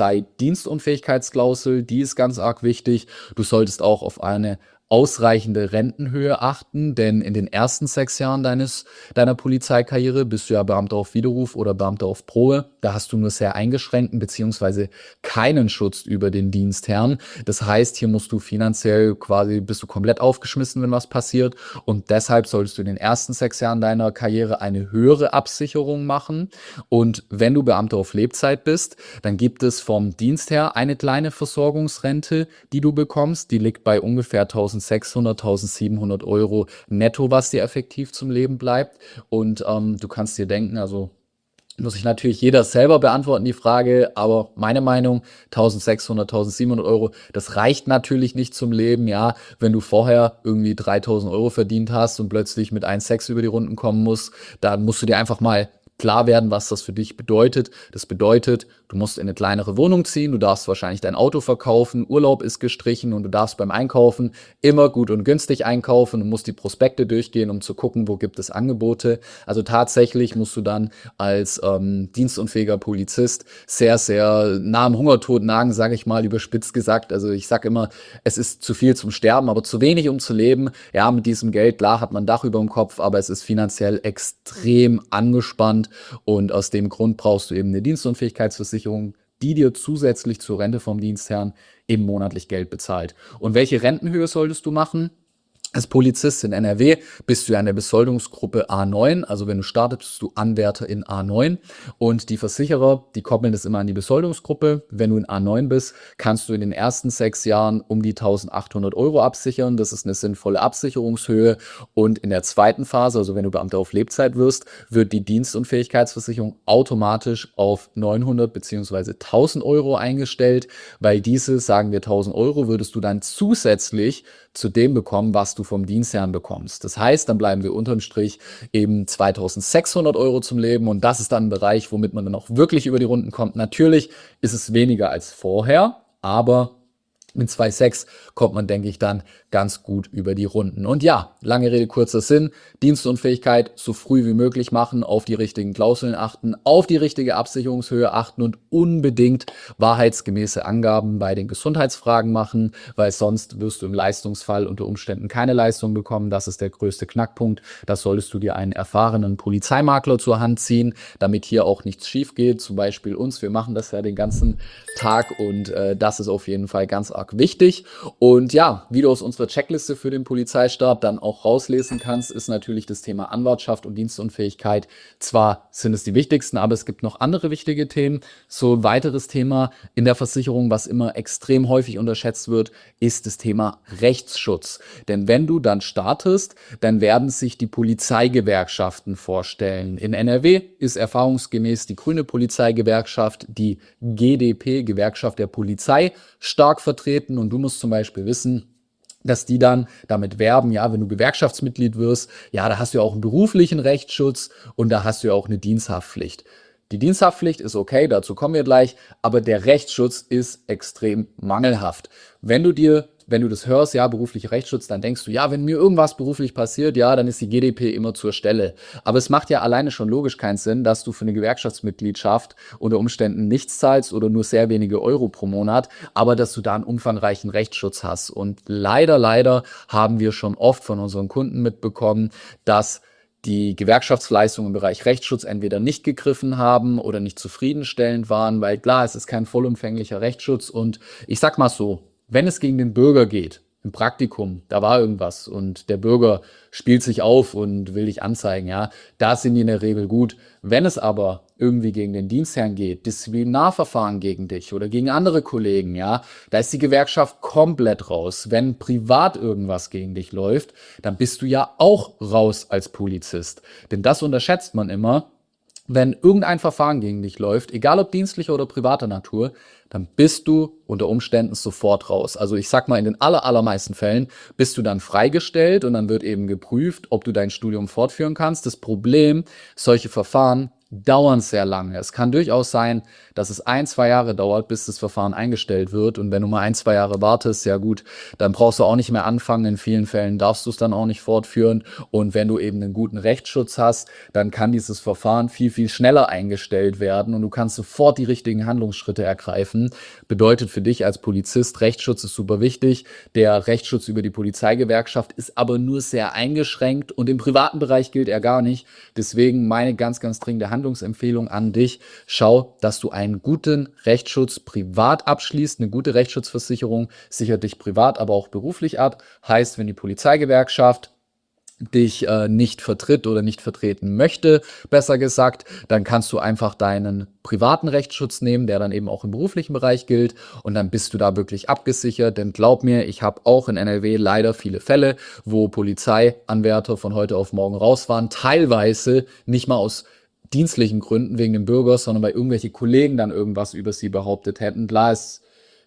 Polizeidienstunfähigkeitsklausel, die ist ganz arg wichtig. Du solltest auch auf eine ausreichende Rentenhöhe achten, denn in den ersten 6 Jahren deiner Polizeikarriere bist du ja Beamter auf Widerruf oder Beamter auf Probe. Da hast du nur sehr eingeschränkten beziehungsweise keinen Schutz über den Dienstherrn. Das heißt, hier musst du finanziell bist du komplett aufgeschmissen, wenn was passiert. Und deshalb solltest du in den ersten 6 Jahren deiner Karriere eine höhere Absicherung machen. Und wenn du Beamter auf Lebzeit bist, dann gibt es vom Dienstherr eine kleine Versorgungsrente, die du bekommst. Die liegt bei ungefähr 1.600, 1.700 Euro netto, was dir effektiv zum Leben bleibt. Und du kannst dir denken, also muss sich natürlich jeder selber beantworten, die Frage, aber meine Meinung, 1.600, 1.700 Euro, das reicht natürlich nicht zum Leben, ja, wenn du vorher irgendwie 3.000 Euro verdient hast und plötzlich mit 1,6 über die Runden kommen musst, dann musst du dir einfach mal klar werden, was das für dich bedeutet. Das bedeutet, du musst in eine kleinere Wohnung ziehen, du darfst wahrscheinlich dein Auto verkaufen, Urlaub ist gestrichen und du darfst beim Einkaufen immer gut und günstig einkaufen. Du musst die Prospekte durchgehen, um zu gucken, wo gibt es Angebote. Also tatsächlich musst du dann als dienstunfähiger Polizist sehr, sehr nah am Hungertod nagen, sage ich mal, überspitzt gesagt. Also ich sage immer, es ist zu viel zum Sterben, aber zu wenig, um zu leben. Ja, mit diesem Geld, klar, hat man ein Dach über dem Kopf, aber es ist finanziell extrem angespannt und aus dem Grund brauchst du eben eine Dienstunfähigkeitsversicherung, die dir zusätzlich zur Rente vom Dienstherrn eben monatlich Geld bezahlt. Und welche Rentenhöhe solltest du machen? Als Polizist in NRW bist du ja in der Besoldungsgruppe A9, also wenn du startest, bist du Anwärter in A9 und die Versicherer, die koppeln das immer an die Besoldungsgruppe. Wenn du in A9 bist, kannst du in den ersten 6 Jahren um die 1.800 Euro absichern. Das ist eine sinnvolle Absicherungshöhe und in der zweiten Phase, also wenn du Beamter auf Lebzeit wirst, wird die Dienstunfähigkeitsversicherung automatisch auf 900 bzw. 1.000 Euro eingestellt, weil diese, sagen wir 1.000 Euro, würdest du dann zusätzlich zu dem bekommen, was du vom Dienstherrn bekommst. Das heißt, dann bleiben wir unterm Strich eben 2.600 Euro zum Leben und das ist dann ein Bereich, womit man dann auch wirklich über die Runden kommt. Natürlich ist es weniger als vorher, aber mit 2,6 kommt man, denke ich, dann ganz gut über die Runden. Und ja, lange Rede, kurzer Sinn, Dienstunfähigkeit so früh wie möglich machen, auf die richtigen Klauseln achten, auf die richtige Absicherungshöhe achten und unbedingt wahrheitsgemäße Angaben bei den Gesundheitsfragen machen, weil sonst wirst du im Leistungsfall unter Umständen keine Leistung bekommen. Das ist der größte Knackpunkt. Das solltest du dir einen erfahrenen Polizeimakler zur Hand ziehen, damit hier auch nichts schief geht. Zum Beispiel uns, wir machen das ja den ganzen Tag und das ist auf jeden Fall ganz arg wichtig. Und ja, wie du aus unserer Checkliste für den Polizeistab dann auch rauslesen kannst, ist natürlich das Thema Anwartschaft und Dienstunfähigkeit. Zwar sind es die wichtigsten, aber es gibt noch andere wichtige Themen. So ein weiteres Thema in der Versicherung, was immer extrem häufig unterschätzt wird, ist das Thema Rechtsschutz. Denn wenn du dann startest, dann werden sich die Polizeigewerkschaften vorstellen. In NRW ist erfahrungsgemäß die Grüne Polizeigewerkschaft, die GdP, Gewerkschaft der Polizei, stark vertreten. Und du musst zum Beispiel wissen, dass die dann damit werben, ja, wenn du Gewerkschaftsmitglied wirst, ja, da hast du ja auch einen beruflichen Rechtsschutz und da hast du ja auch eine Diensthaftpflicht. Die Diensthaftpflicht ist okay, dazu kommen wir gleich, aber der Rechtsschutz ist extrem mangelhaft. Wenn du das hörst, ja, beruflicher Rechtsschutz, dann denkst du, ja, wenn mir irgendwas beruflich passiert, ja, dann ist die GdP immer zur Stelle. Aber es macht ja alleine schon logisch keinen Sinn, dass du für eine Gewerkschaftsmitgliedschaft unter Umständen nichts zahlst oder nur sehr wenige Euro pro Monat, aber dass du da einen umfangreichen Rechtsschutz hast. Und leider haben wir schon oft von unseren Kunden mitbekommen, dass die Gewerkschaftsleistungen im Bereich Rechtsschutz entweder nicht gegriffen haben oder nicht zufriedenstellend waren, weil klar, es ist kein vollumfänglicher Rechtsschutz und ich sag mal so, wenn es gegen den Bürger geht, im Praktikum, da war irgendwas und der Bürger spielt sich auf und will dich anzeigen, ja, da sind die in der Regel gut. Wenn es aber irgendwie gegen den Dienstherrn geht, Disziplinarverfahren gegen dich oder gegen andere Kollegen, ja, da ist die Gewerkschaft komplett raus. Wenn privat irgendwas gegen dich läuft, dann bist du ja auch raus als Polizist. Denn das unterschätzt man immer. Wenn irgendein Verfahren gegen dich läuft, egal ob dienstlicher oder privater Natur, dann bist du unter Umständen sofort raus. Also ich sag mal, in den allermeisten Fällen bist du dann freigestellt und dann wird eben geprüft, ob du dein Studium fortführen kannst. Das Problem, solche Verfahren dauern sehr lange. Es kann durchaus sein, dass es 1-2 Jahre dauert, bis das Verfahren eingestellt wird. Und wenn du mal 1-2 Jahre wartest, ja gut, dann brauchst du auch nicht mehr anfangen. In vielen Fällen darfst du es dann auch nicht fortführen. Und wenn du eben einen guten Rechtsschutz hast, dann kann dieses Verfahren viel schneller eingestellt werden und du kannst sofort die richtigen Handlungsschritte ergreifen. Bedeutet für dich als Polizist, Rechtsschutz ist super wichtig. Der Rechtsschutz über die Polizeigewerkschaft ist aber nur sehr eingeschränkt und im privaten Bereich gilt er gar nicht. Deswegen meine ganz dringende Handlungsempfehlung an dich. Schau, dass du einen guten Rechtsschutz privat abschließt. Eine gute Rechtsschutzversicherung sichert dich privat, aber auch beruflich ab. Heißt, wenn die Polizeigewerkschaft dich nicht vertritt oder nicht vertreten möchte, besser gesagt, dann kannst du einfach deinen privaten Rechtsschutz nehmen, der dann eben auch im beruflichen Bereich gilt und dann bist du da wirklich abgesichert, denn glaub mir, ich habe auch in NRW leider viele Fälle, wo Polizeianwärter von heute auf morgen raus waren, teilweise nicht mal aus dienstlichen Gründen wegen dem Bürger, sondern weil irgendwelche Kollegen dann irgendwas über sie behauptet hätten. Klar ist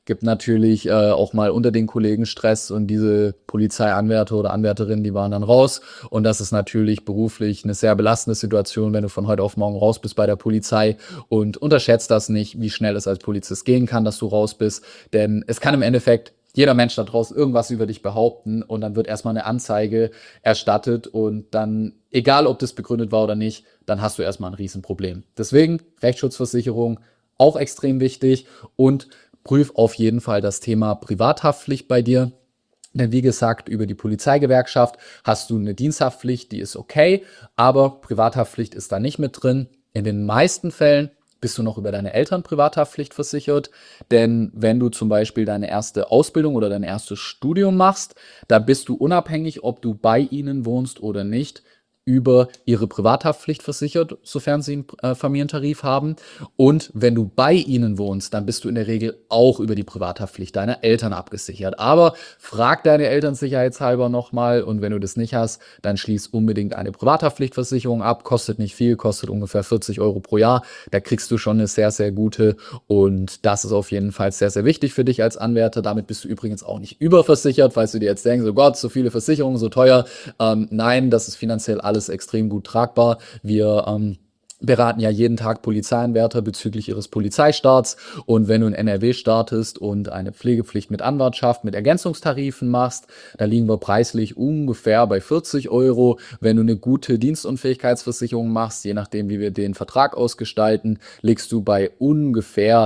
Gibt natürlich auch mal unter den Kollegen Stress und diese Polizeianwärter oder Anwärterinnen, die waren dann raus. Und das ist natürlich beruflich eine sehr belastende Situation, wenn du von heute auf morgen raus bist bei der Polizei, und unterschätzt das nicht, wie schnell es als Polizist gehen kann, dass du raus bist. Denn es kann im Endeffekt jeder Mensch da draußen irgendwas über dich behaupten und dann wird erstmal eine Anzeige erstattet und dann, egal ob das begründet war oder nicht, dann hast du erstmal ein Riesenproblem. Deswegen Rechtsschutzversicherung auch extrem wichtig, und prüf auf jeden Fall das Thema Privathaftpflicht bei dir. Denn wie gesagt, über die Polizeigewerkschaft hast du eine Diensthaftpflicht, die ist okay, aber Privathaftpflicht ist da nicht mit drin. In den meisten Fällen bist du noch über deine Eltern Privathaftpflicht versichert. Denn wenn du zum Beispiel deine erste Ausbildung oder dein erstes Studium machst, da bist du unabhängig, ob du bei ihnen wohnst oder nicht, über ihre Privathaftpflicht versichert, sofern sie einen Familientarif haben. Und wenn du bei ihnen wohnst, dann bist du in der Regel auch über die Privathaftpflicht deiner Eltern abgesichert. Aber frag deine Eltern sicherheitshalber nochmal, und wenn du das nicht hast, dann schließ unbedingt eine Privathaftpflichtversicherung ab. Kostet nicht viel, kostet ungefähr 40 Euro pro Jahr. Da kriegst du schon eine sehr, sehr gute, und das ist auf jeden Fall sehr, sehr wichtig für dich als Anwärter. Damit bist du übrigens auch nicht überversichert, falls du dir jetzt denkst, oh Gott, so viele Versicherungen, so teuer. Nein, das ist finanziell alles extrem gut tragbar. Wir beraten ja jeden Tag Polizeianwärter bezüglich ihres Polizeistarts, und wenn du in NRW startest und eine Pflegepflicht mit Anwartschaft mit Ergänzungstarifen machst, da liegen wir preislich ungefähr bei 40 Euro. Wenn du eine gute Dienstunfähigkeitsversicherung machst, je nachdem wie wir den Vertrag ausgestalten, liegst du bei ungefähr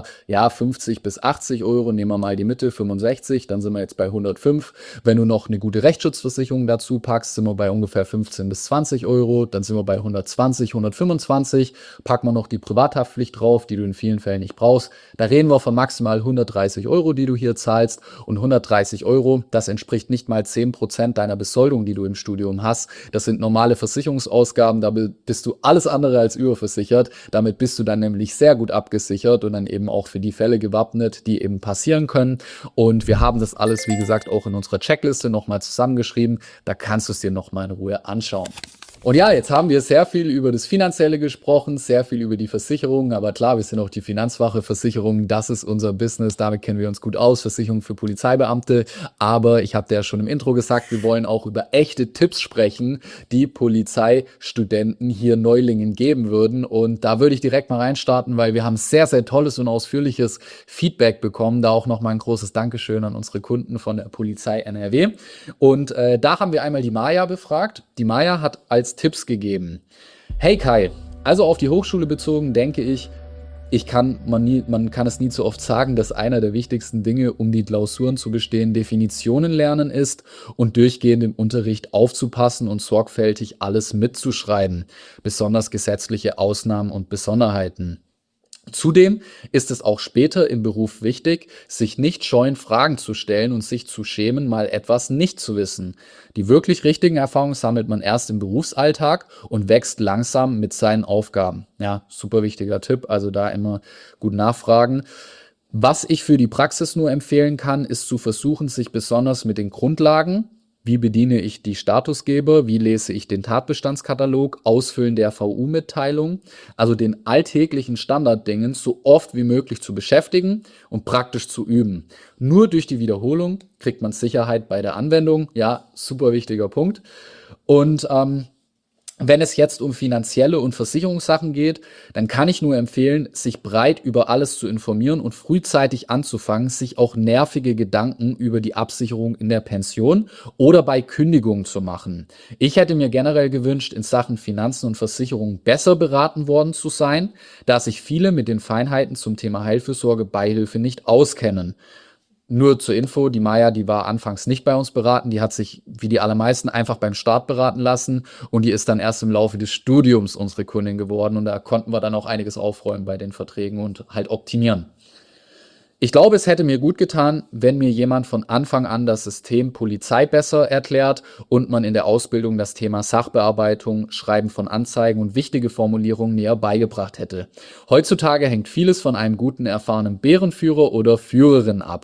50 bis 80 Euro. Nehmen wir mal die Mitte, 65, dann sind wir jetzt bei 105. Wenn du noch eine gute Rechtsschutzversicherung dazu packst, sind wir bei ungefähr 15 bis 20 Euro, dann sind wir bei 120, 125. Packen wir noch die Privathaftpflicht drauf, die du in vielen Fällen nicht brauchst. Da reden wir von maximal 130 Euro, die du hier zahlst. Und 130 Euro, das entspricht nicht mal 10% deiner Besoldung, die du im Studium hast. Das sind normale Versicherungsausgaben, da bist du alles andere als überversichert. Damit bist du dann nämlich sehr gut abgesichert und dann eben auch für die Fälle gewappnet, die eben passieren können. Und wir haben das alles, wie gesagt, auch in unserer Checkliste nochmal zusammengeschrieben. Da kannst du es dir nochmal in Ruhe anschauen. Und ja, jetzt haben wir sehr viel über das Finanzielle gesprochen, sehr viel über die Versicherung, aber klar, wir sind auch die finanzwache Versicherung, das ist unser Business, damit kennen wir uns gut aus, Versicherung für Polizeibeamte, aber ich habe dir ja schon im Intro gesagt, wir wollen auch über echte Tipps sprechen, die Polizeistudenten hier Neulingen geben würden, und da würde ich direkt mal reinstarten, weil wir haben sehr, sehr tolles und ausführliches Feedback bekommen, da auch nochmal ein großes Dankeschön an unsere Kunden von der Polizei NRW, und da haben wir einmal die Maja befragt. Die Maja hat als Tipps gegeben: Hey Kai, also auf die Hochschule bezogen denke ich, man kann es nie zu oft sagen, dass einer der wichtigsten Dinge, um die Klausuren zu bestehen, Definitionen lernen ist und durchgehend im Unterricht aufzupassen und sorgfältig alles mitzuschreiben, besonders gesetzliche Ausnahmen und Besonderheiten. Zudem ist es auch später im Beruf wichtig, sich nicht scheuen, Fragen zu stellen und sich zu schämen, mal etwas nicht zu wissen. Die wirklich richtigen Erfahrungen sammelt man erst im Berufsalltag und wächst langsam mit seinen Aufgaben. Ja, super wichtiger Tipp, also da immer gut nachfragen. Was ich für die Praxis nur empfehlen kann, ist zu versuchen, sich besonders mit den Grundlagen: Wie bediene ich die Statusgeber? Wie lese ich den Tatbestandskatalog? Ausfüllen der VU-Mitteilung. Also den alltäglichen Standarddingen so oft wie möglich zu beschäftigen und praktisch zu üben. Nur durch die Wiederholung kriegt man Sicherheit bei der Anwendung. Ja, super wichtiger Punkt. Und wenn es jetzt um finanzielle und Versicherungssachen geht, dann kann ich nur empfehlen, sich breit über alles zu informieren und frühzeitig anzufangen, sich auch nervige Gedanken über die Absicherung in der Pension oder bei Kündigung zu machen. Ich hätte mir generell gewünscht, in Sachen Finanzen und Versicherung besser beraten worden zu sein, da sich viele mit den Feinheiten zum Thema Heilfürsorge, Beihilfe nicht auskennen. Nur zur Info, die Maja, die war anfangs nicht bei uns beraten, die hat sich wie die allermeisten einfach beim Start beraten lassen, und die ist dann erst im Laufe des Studiums unsere Kundin geworden, und da konnten wir dann auch einiges aufräumen bei den Verträgen und halt optimieren. Ich glaube, es hätte mir gut getan, wenn mir jemand von Anfang an das System Polizei besser erklärt und man in der Ausbildung das Thema Sachbearbeitung, Schreiben von Anzeigen und wichtige Formulierungen näher beigebracht hätte. Heutzutage hängt vieles von einem guten, erfahrenen Bärenführer oder Führerin ab.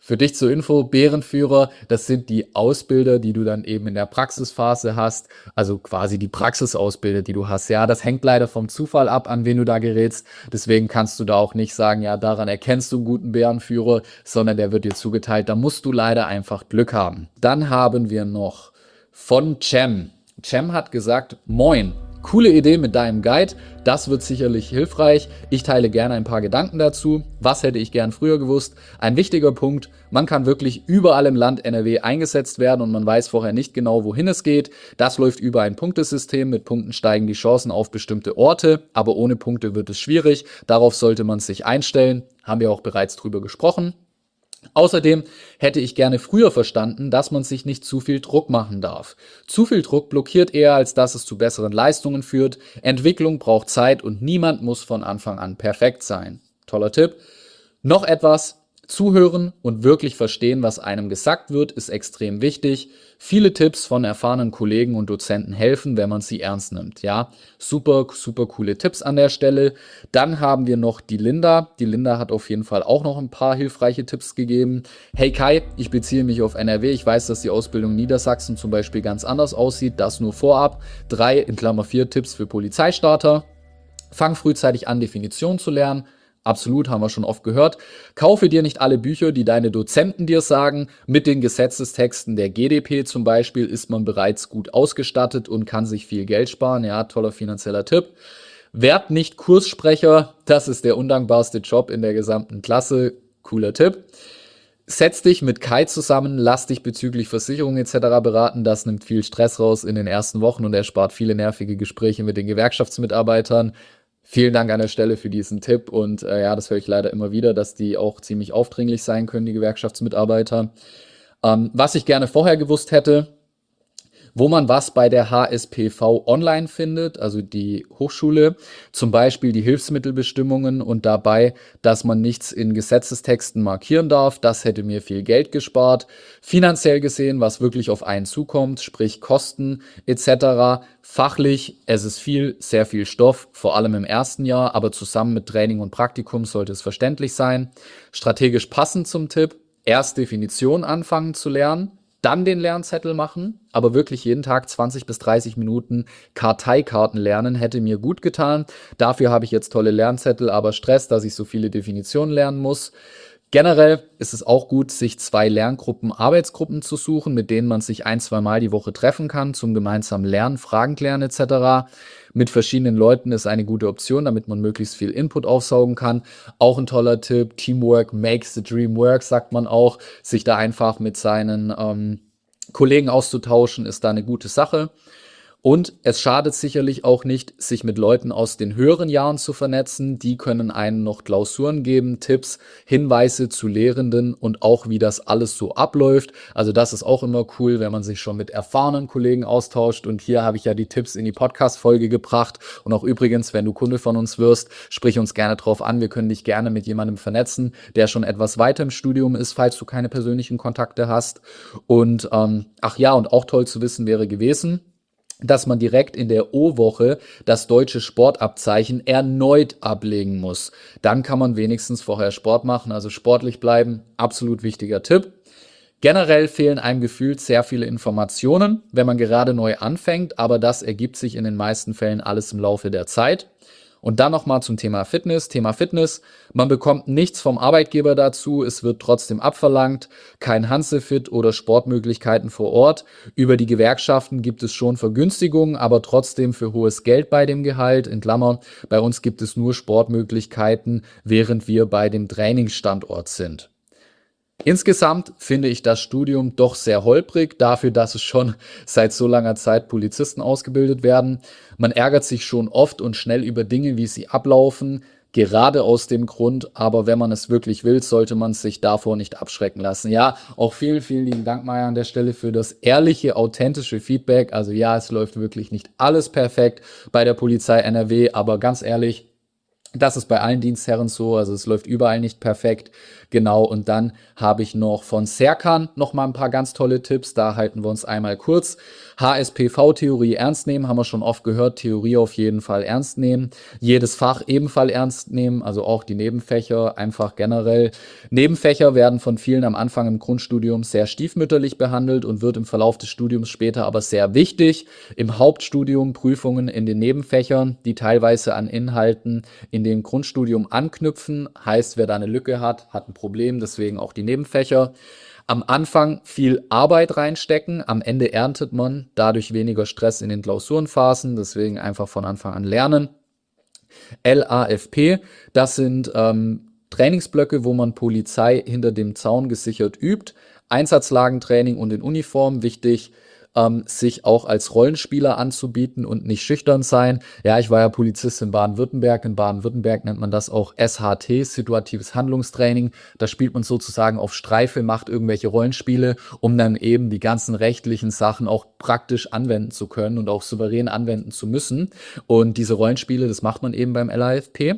Für dich zur Info, Bärenführer, das sind die Ausbilder, die du dann eben in der Praxisphase hast, also quasi die Praxisausbilder, die du hast. Ja, das hängt leider vom Zufall ab, an wen du da gerätst. Deswegen kannst du da auch nicht sagen, ja, daran erkennst du einen guten Bärenführer, sondern der wird dir zugeteilt. Da musst du leider einfach Glück haben. Dann haben wir noch von Cem. Cem hat gesagt, moin. Coole Idee mit deinem Guide, das wird sicherlich hilfreich. Ich teile gerne ein paar Gedanken dazu. Was hätte ich gern früher gewusst? Ein wichtiger Punkt, man kann wirklich überall im Land NRW eingesetzt werden und man weiß vorher nicht genau, wohin es geht. Das läuft über ein Punktesystem. Mit Punkten steigen die Chancen auf bestimmte Orte, aber ohne Punkte wird es schwierig. Darauf sollte man sich einstellen. Haben wir auch bereits drüber gesprochen. Außerdem hätte ich gerne früher verstanden, dass man sich nicht zu viel Druck machen darf. Zu viel Druck blockiert eher, als dass es zu besseren Leistungen führt. Entwicklung braucht Zeit und niemand muss von Anfang an perfekt sein. Toller Tipp. Noch etwas. Zuhören und wirklich verstehen, was einem gesagt wird, ist extrem wichtig. Viele Tipps von erfahrenen Kollegen und Dozenten helfen, wenn man sie ernst nimmt. Ja, super, super coole Tipps an der Stelle. Dann haben wir noch die Linda. Die Linda hat auf jeden Fall auch noch ein paar hilfreiche Tipps gegeben. Hey Kai, ich beziehe mich auf NRW. Ich weiß, dass die Ausbildung in Niedersachsen zum Beispiel ganz anders aussieht. Das nur vorab. 3 in Klammer 4 Tipps für Polizeistarter. Fang frühzeitig an, Definitionen zu lernen. Absolut, haben wir schon oft gehört. Kaufe dir nicht alle Bücher, die deine Dozenten dir sagen. Mit den Gesetzestexten der GdP zum Beispiel ist man bereits gut ausgestattet und kann sich viel Geld sparen. Ja, toller finanzieller Tipp. Werd nicht Kurssprecher, das ist der undankbarste Job in der gesamten Klasse. Cooler Tipp. Setz dich mit Kai zusammen, lass dich bezüglich Versicherungen etc. beraten. Das nimmt viel Stress raus in den ersten Wochen und erspart viele nervige Gespräche mit den Gewerkschaftsmitarbeitern. Vielen Dank an der Stelle für diesen Tipp und ja, das höre ich leider immer wieder, dass die auch ziemlich aufdringlich sein können, die Gewerkschaftsmitarbeiter. Was ich gerne vorher gewusst hätte, wo man was bei der HSPV online findet, also die Hochschule, zum Beispiel die Hilfsmittelbestimmungen und dabei, dass man nichts in Gesetzestexten markieren darf. Das hätte mir viel Geld gespart. Finanziell gesehen, was wirklich auf einen zukommt, sprich Kosten etc. Fachlich, es ist viel, sehr viel Stoff, vor allem im ersten Jahr, aber zusammen mit Training und Praktikum sollte es verständlich sein. Strategisch passend zum Tipp, erst Definition anfangen zu lernen, dann den Lernzettel machen, aber wirklich jeden Tag 20 bis 30 Minuten Karteikarten lernen, hätte mir gut getan. Dafür habe ich jetzt tolle Lernzettel, aber Stress, dass ich so viele Definitionen lernen muss. Generell ist es auch gut, sich 2 Lerngruppen, Arbeitsgruppen zu suchen, mit denen man sich 1-2 Mal die Woche treffen kann, zum gemeinsamen Lernen, Fragen klären etc. Mit verschiedenen Leuten ist eine gute Option, damit man möglichst viel Input aufsaugen kann. Auch ein toller Tipp, Teamwork makes the dream work, sagt man auch. Sich da einfach mit seinen Kollegen auszutauschen, ist da eine gute Sache. Und es schadet sicherlich auch nicht, sich mit Leuten aus den höheren Jahren zu vernetzen. Die können einen noch Klausuren geben, Tipps, Hinweise zu Lehrenden und auch, wie das alles so abläuft. Also das ist auch immer cool, wenn man sich schon mit erfahrenen Kollegen austauscht. Und hier habe ich ja die Tipps in die Podcast-Folge gebracht. Und auch übrigens, wenn du Kunde von uns wirst, sprich uns gerne drauf an. Wir können dich gerne mit jemandem vernetzen, der schon etwas weiter im Studium ist, falls du keine persönlichen Kontakte hast. Und ach ja, und auch toll zu wissen wäre gewesen, dass man direkt in der O-Woche das deutsche Sportabzeichen erneut ablegen muss. Dann kann man wenigstens vorher Sport machen, also sportlich bleiben, absolut wichtiger Tipp. Generell fehlen einem gefühlt sehr viele Informationen, wenn man gerade neu anfängt, aber das ergibt sich in den meisten Fällen alles im Laufe der Zeit. Und dann nochmal zum Thema Fitness. Man bekommt nichts vom Arbeitgeber dazu, es wird trotzdem abverlangt, kein Hansefit oder Sportmöglichkeiten vor Ort. Über die Gewerkschaften gibt es schon Vergünstigungen, aber trotzdem für hohes Geld bei dem Gehalt. In Klammern, bei uns gibt es nur Sportmöglichkeiten, während wir bei dem Trainingsstandort sind. Insgesamt finde ich das Studium doch sehr holprig, dafür, dass es schon seit so langer Zeit Polizisten ausgebildet werden. Man ärgert sich schon oft und schnell über Dinge, wie sie ablaufen, gerade aus dem Grund, aber wenn man es wirklich will, sollte man sich davor nicht abschrecken lassen. Ja, auch vielen, vielen lieben Dank, Maya, an der Stelle für das ehrliche, authentische Feedback. Also ja, es läuft wirklich nicht alles perfekt bei der Polizei NRW, aber ganz ehrlich, Das ist bei allen Dienstherren so, also es läuft überall nicht perfekt. Genau, und dann habe ich noch von Serkan noch mal ein paar ganz tolle Tipps. Da halten wir uns einmal kurz. HSPV-Theorie ernst nehmen, haben wir schon oft gehört. Theorie auf jeden Fall ernst nehmen. Jedes Fach ebenfalls ernst nehmen, also auch die Nebenfächer, einfach generell. Nebenfächer werden von vielen am Anfang im Grundstudium sehr stiefmütterlich behandelt und wird im Verlauf des Studiums später aber sehr wichtig. Im Hauptstudium Prüfungen in den Nebenfächern, die teilweise an Inhalten in dem Grundstudium anknüpfen. Heißt, wer da eine Lücke hat, hat ein Problem, deswegen auch die Nebenfächer. Am Anfang viel Arbeit reinstecken, am Ende erntet man dadurch weniger Stress in den Klausurenphasen, deswegen einfach von Anfang an lernen. LAFP, das sind Trainingsblöcke, wo man Polizei hinter dem Zaun gesichert übt. Einsatzlagentraining und in Uniform, wichtig, sich auch als Rollenspieler anzubieten und nicht schüchtern sein. Ja, ich war ja Polizist in Baden-Württemberg. In Baden-Württemberg nennt man das auch SHT, situatives Handlungstraining. Da spielt man sozusagen auf Streife, macht irgendwelche Rollenspiele, um dann eben die ganzen rechtlichen Sachen auch praktisch anwenden zu können und auch souverän anwenden zu müssen. Und diese Rollenspiele, das macht man eben beim LAFP.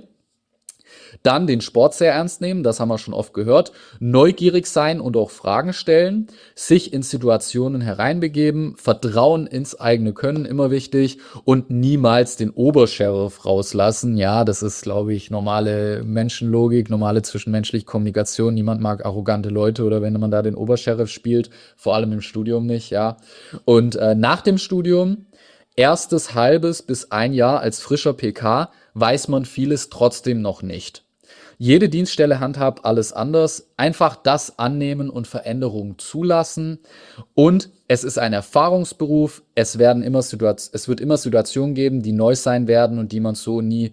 Dann den Sport sehr ernst nehmen, das haben wir schon oft gehört. Neugierig sein und auch Fragen stellen. Sich in Situationen hereinbegeben. Vertrauen ins eigene Können, immer wichtig. Und niemals den Obersheriff rauslassen. Ja, das ist, glaube ich, normale Menschenlogik, normale zwischenmenschliche Kommunikation. Niemand mag arrogante Leute oder wenn man da den Obersheriff spielt, vor allem im Studium nicht, ja. Und nach dem Studium, erstes halbes bis ein Jahr als frischer PK, weiß man vieles trotzdem noch nicht. Jede Dienststelle handhabt alles anders. Einfach das annehmen und Veränderungen zulassen. Und es ist ein Erfahrungsberuf. Es wird immer Situationen geben, die neu sein werden und die man so nie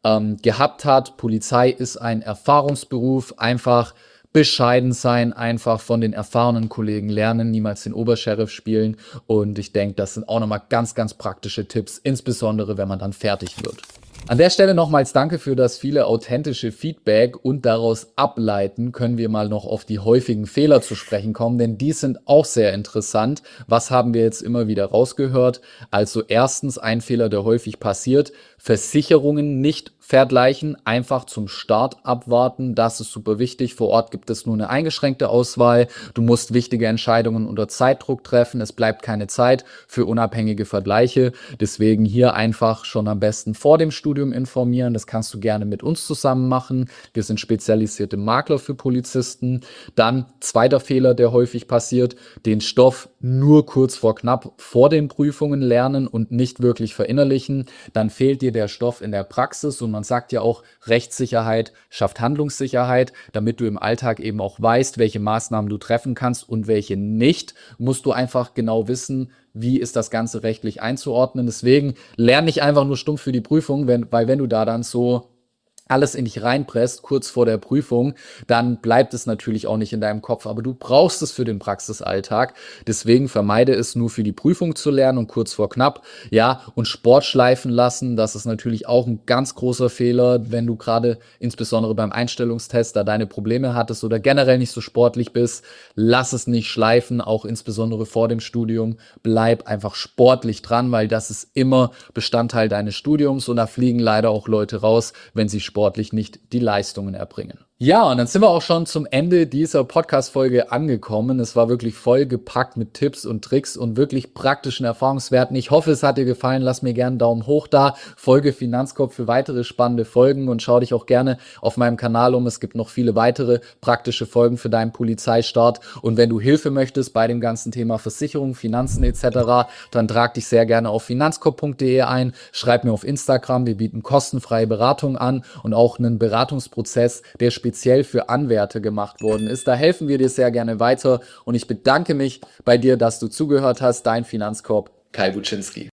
gehabt hat. Polizei ist ein Erfahrungsberuf. Einfach bescheiden sein, einfach von den erfahrenen Kollegen lernen, niemals den Obersheriff spielen. Und ich denke, das sind auch nochmal ganz, ganz praktische Tipps, insbesondere wenn man dann fertig wird. An der Stelle nochmals danke für das viele authentische Feedback und daraus ableiten können wir mal noch auf die häufigen Fehler zu sprechen kommen, denn die sind auch sehr interessant. Was haben wir jetzt immer wieder rausgehört? Also erstens ein Fehler, der häufig passiert, Versicherungen nicht vergleichen, einfach zum Start abwarten. Das ist super wichtig. Vor Ort gibt es nur eine eingeschränkte Auswahl. Du musst wichtige Entscheidungen unter Zeitdruck treffen. Es bleibt keine Zeit für unabhängige Vergleiche. Deswegen hier einfach schon am besten vor dem Studium informieren. Das kannst du gerne mit uns zusammen machen. Wir sind spezialisierte Makler für Polizisten. Dann zweiter Fehler, der häufig passiert, den Stoff nur kurz vor knapp vor den Prüfungen lernen und nicht wirklich verinnerlichen. Dann fehlt dir der Stoff in der Praxis und man sagt ja auch, Rechtssicherheit schafft Handlungssicherheit. Damit du im Alltag eben auch weißt, welche Maßnahmen du treffen kannst und welche nicht, musst du einfach genau wissen, wie ist das Ganze rechtlich einzuordnen. Deswegen lerne nicht einfach nur stumpf für die Prüfung, weil wenn du da dann so alles in dich reinpresst, kurz vor der Prüfung, dann bleibt es natürlich auch nicht in deinem Kopf. Aber du brauchst es für den Praxisalltag. Deswegen vermeide es nur für die Prüfung zu lernen und kurz vor knapp. Ja, und Sport schleifen lassen, das ist natürlich auch ein ganz großer Fehler, wenn du gerade insbesondere beim Einstellungstest da deine Probleme hattest oder generell nicht so sportlich bist. Lass es nicht schleifen, auch insbesondere vor dem Studium. Bleib einfach sportlich dran, weil das ist immer Bestandteil deines Studiums und da fliegen leider auch Leute raus, wenn sie sportlich nicht die Leistungen erbringen. Ja, und dann sind wir auch schon zum Ende dieser Podcast-Folge angekommen. Es war wirklich voll gepackt mit Tipps und Tricks und wirklich praktischen Erfahrungswerten. Ich hoffe, es hat dir gefallen. Lass mir gerne einen Daumen hoch da. Folge Finanzkorb für weitere spannende Folgen und schau dich auch gerne auf meinem Kanal um. Es gibt noch viele weitere praktische Folgen für deinen Polizeistart. Und wenn du Hilfe möchtest bei dem ganzen Thema Versicherung, Finanzen etc., dann trag dich sehr gerne auf finanzkorb.de ein. Schreib mir auf Instagram. Wir bieten kostenfreie Beratung an und auch einen Beratungsprozess, der speziell für Anwärter gemacht worden ist. Da helfen wir dir sehr gerne weiter und ich bedanke mich bei dir, dass du zugehört hast. Dein Finanzkorb, Kai Buczynski.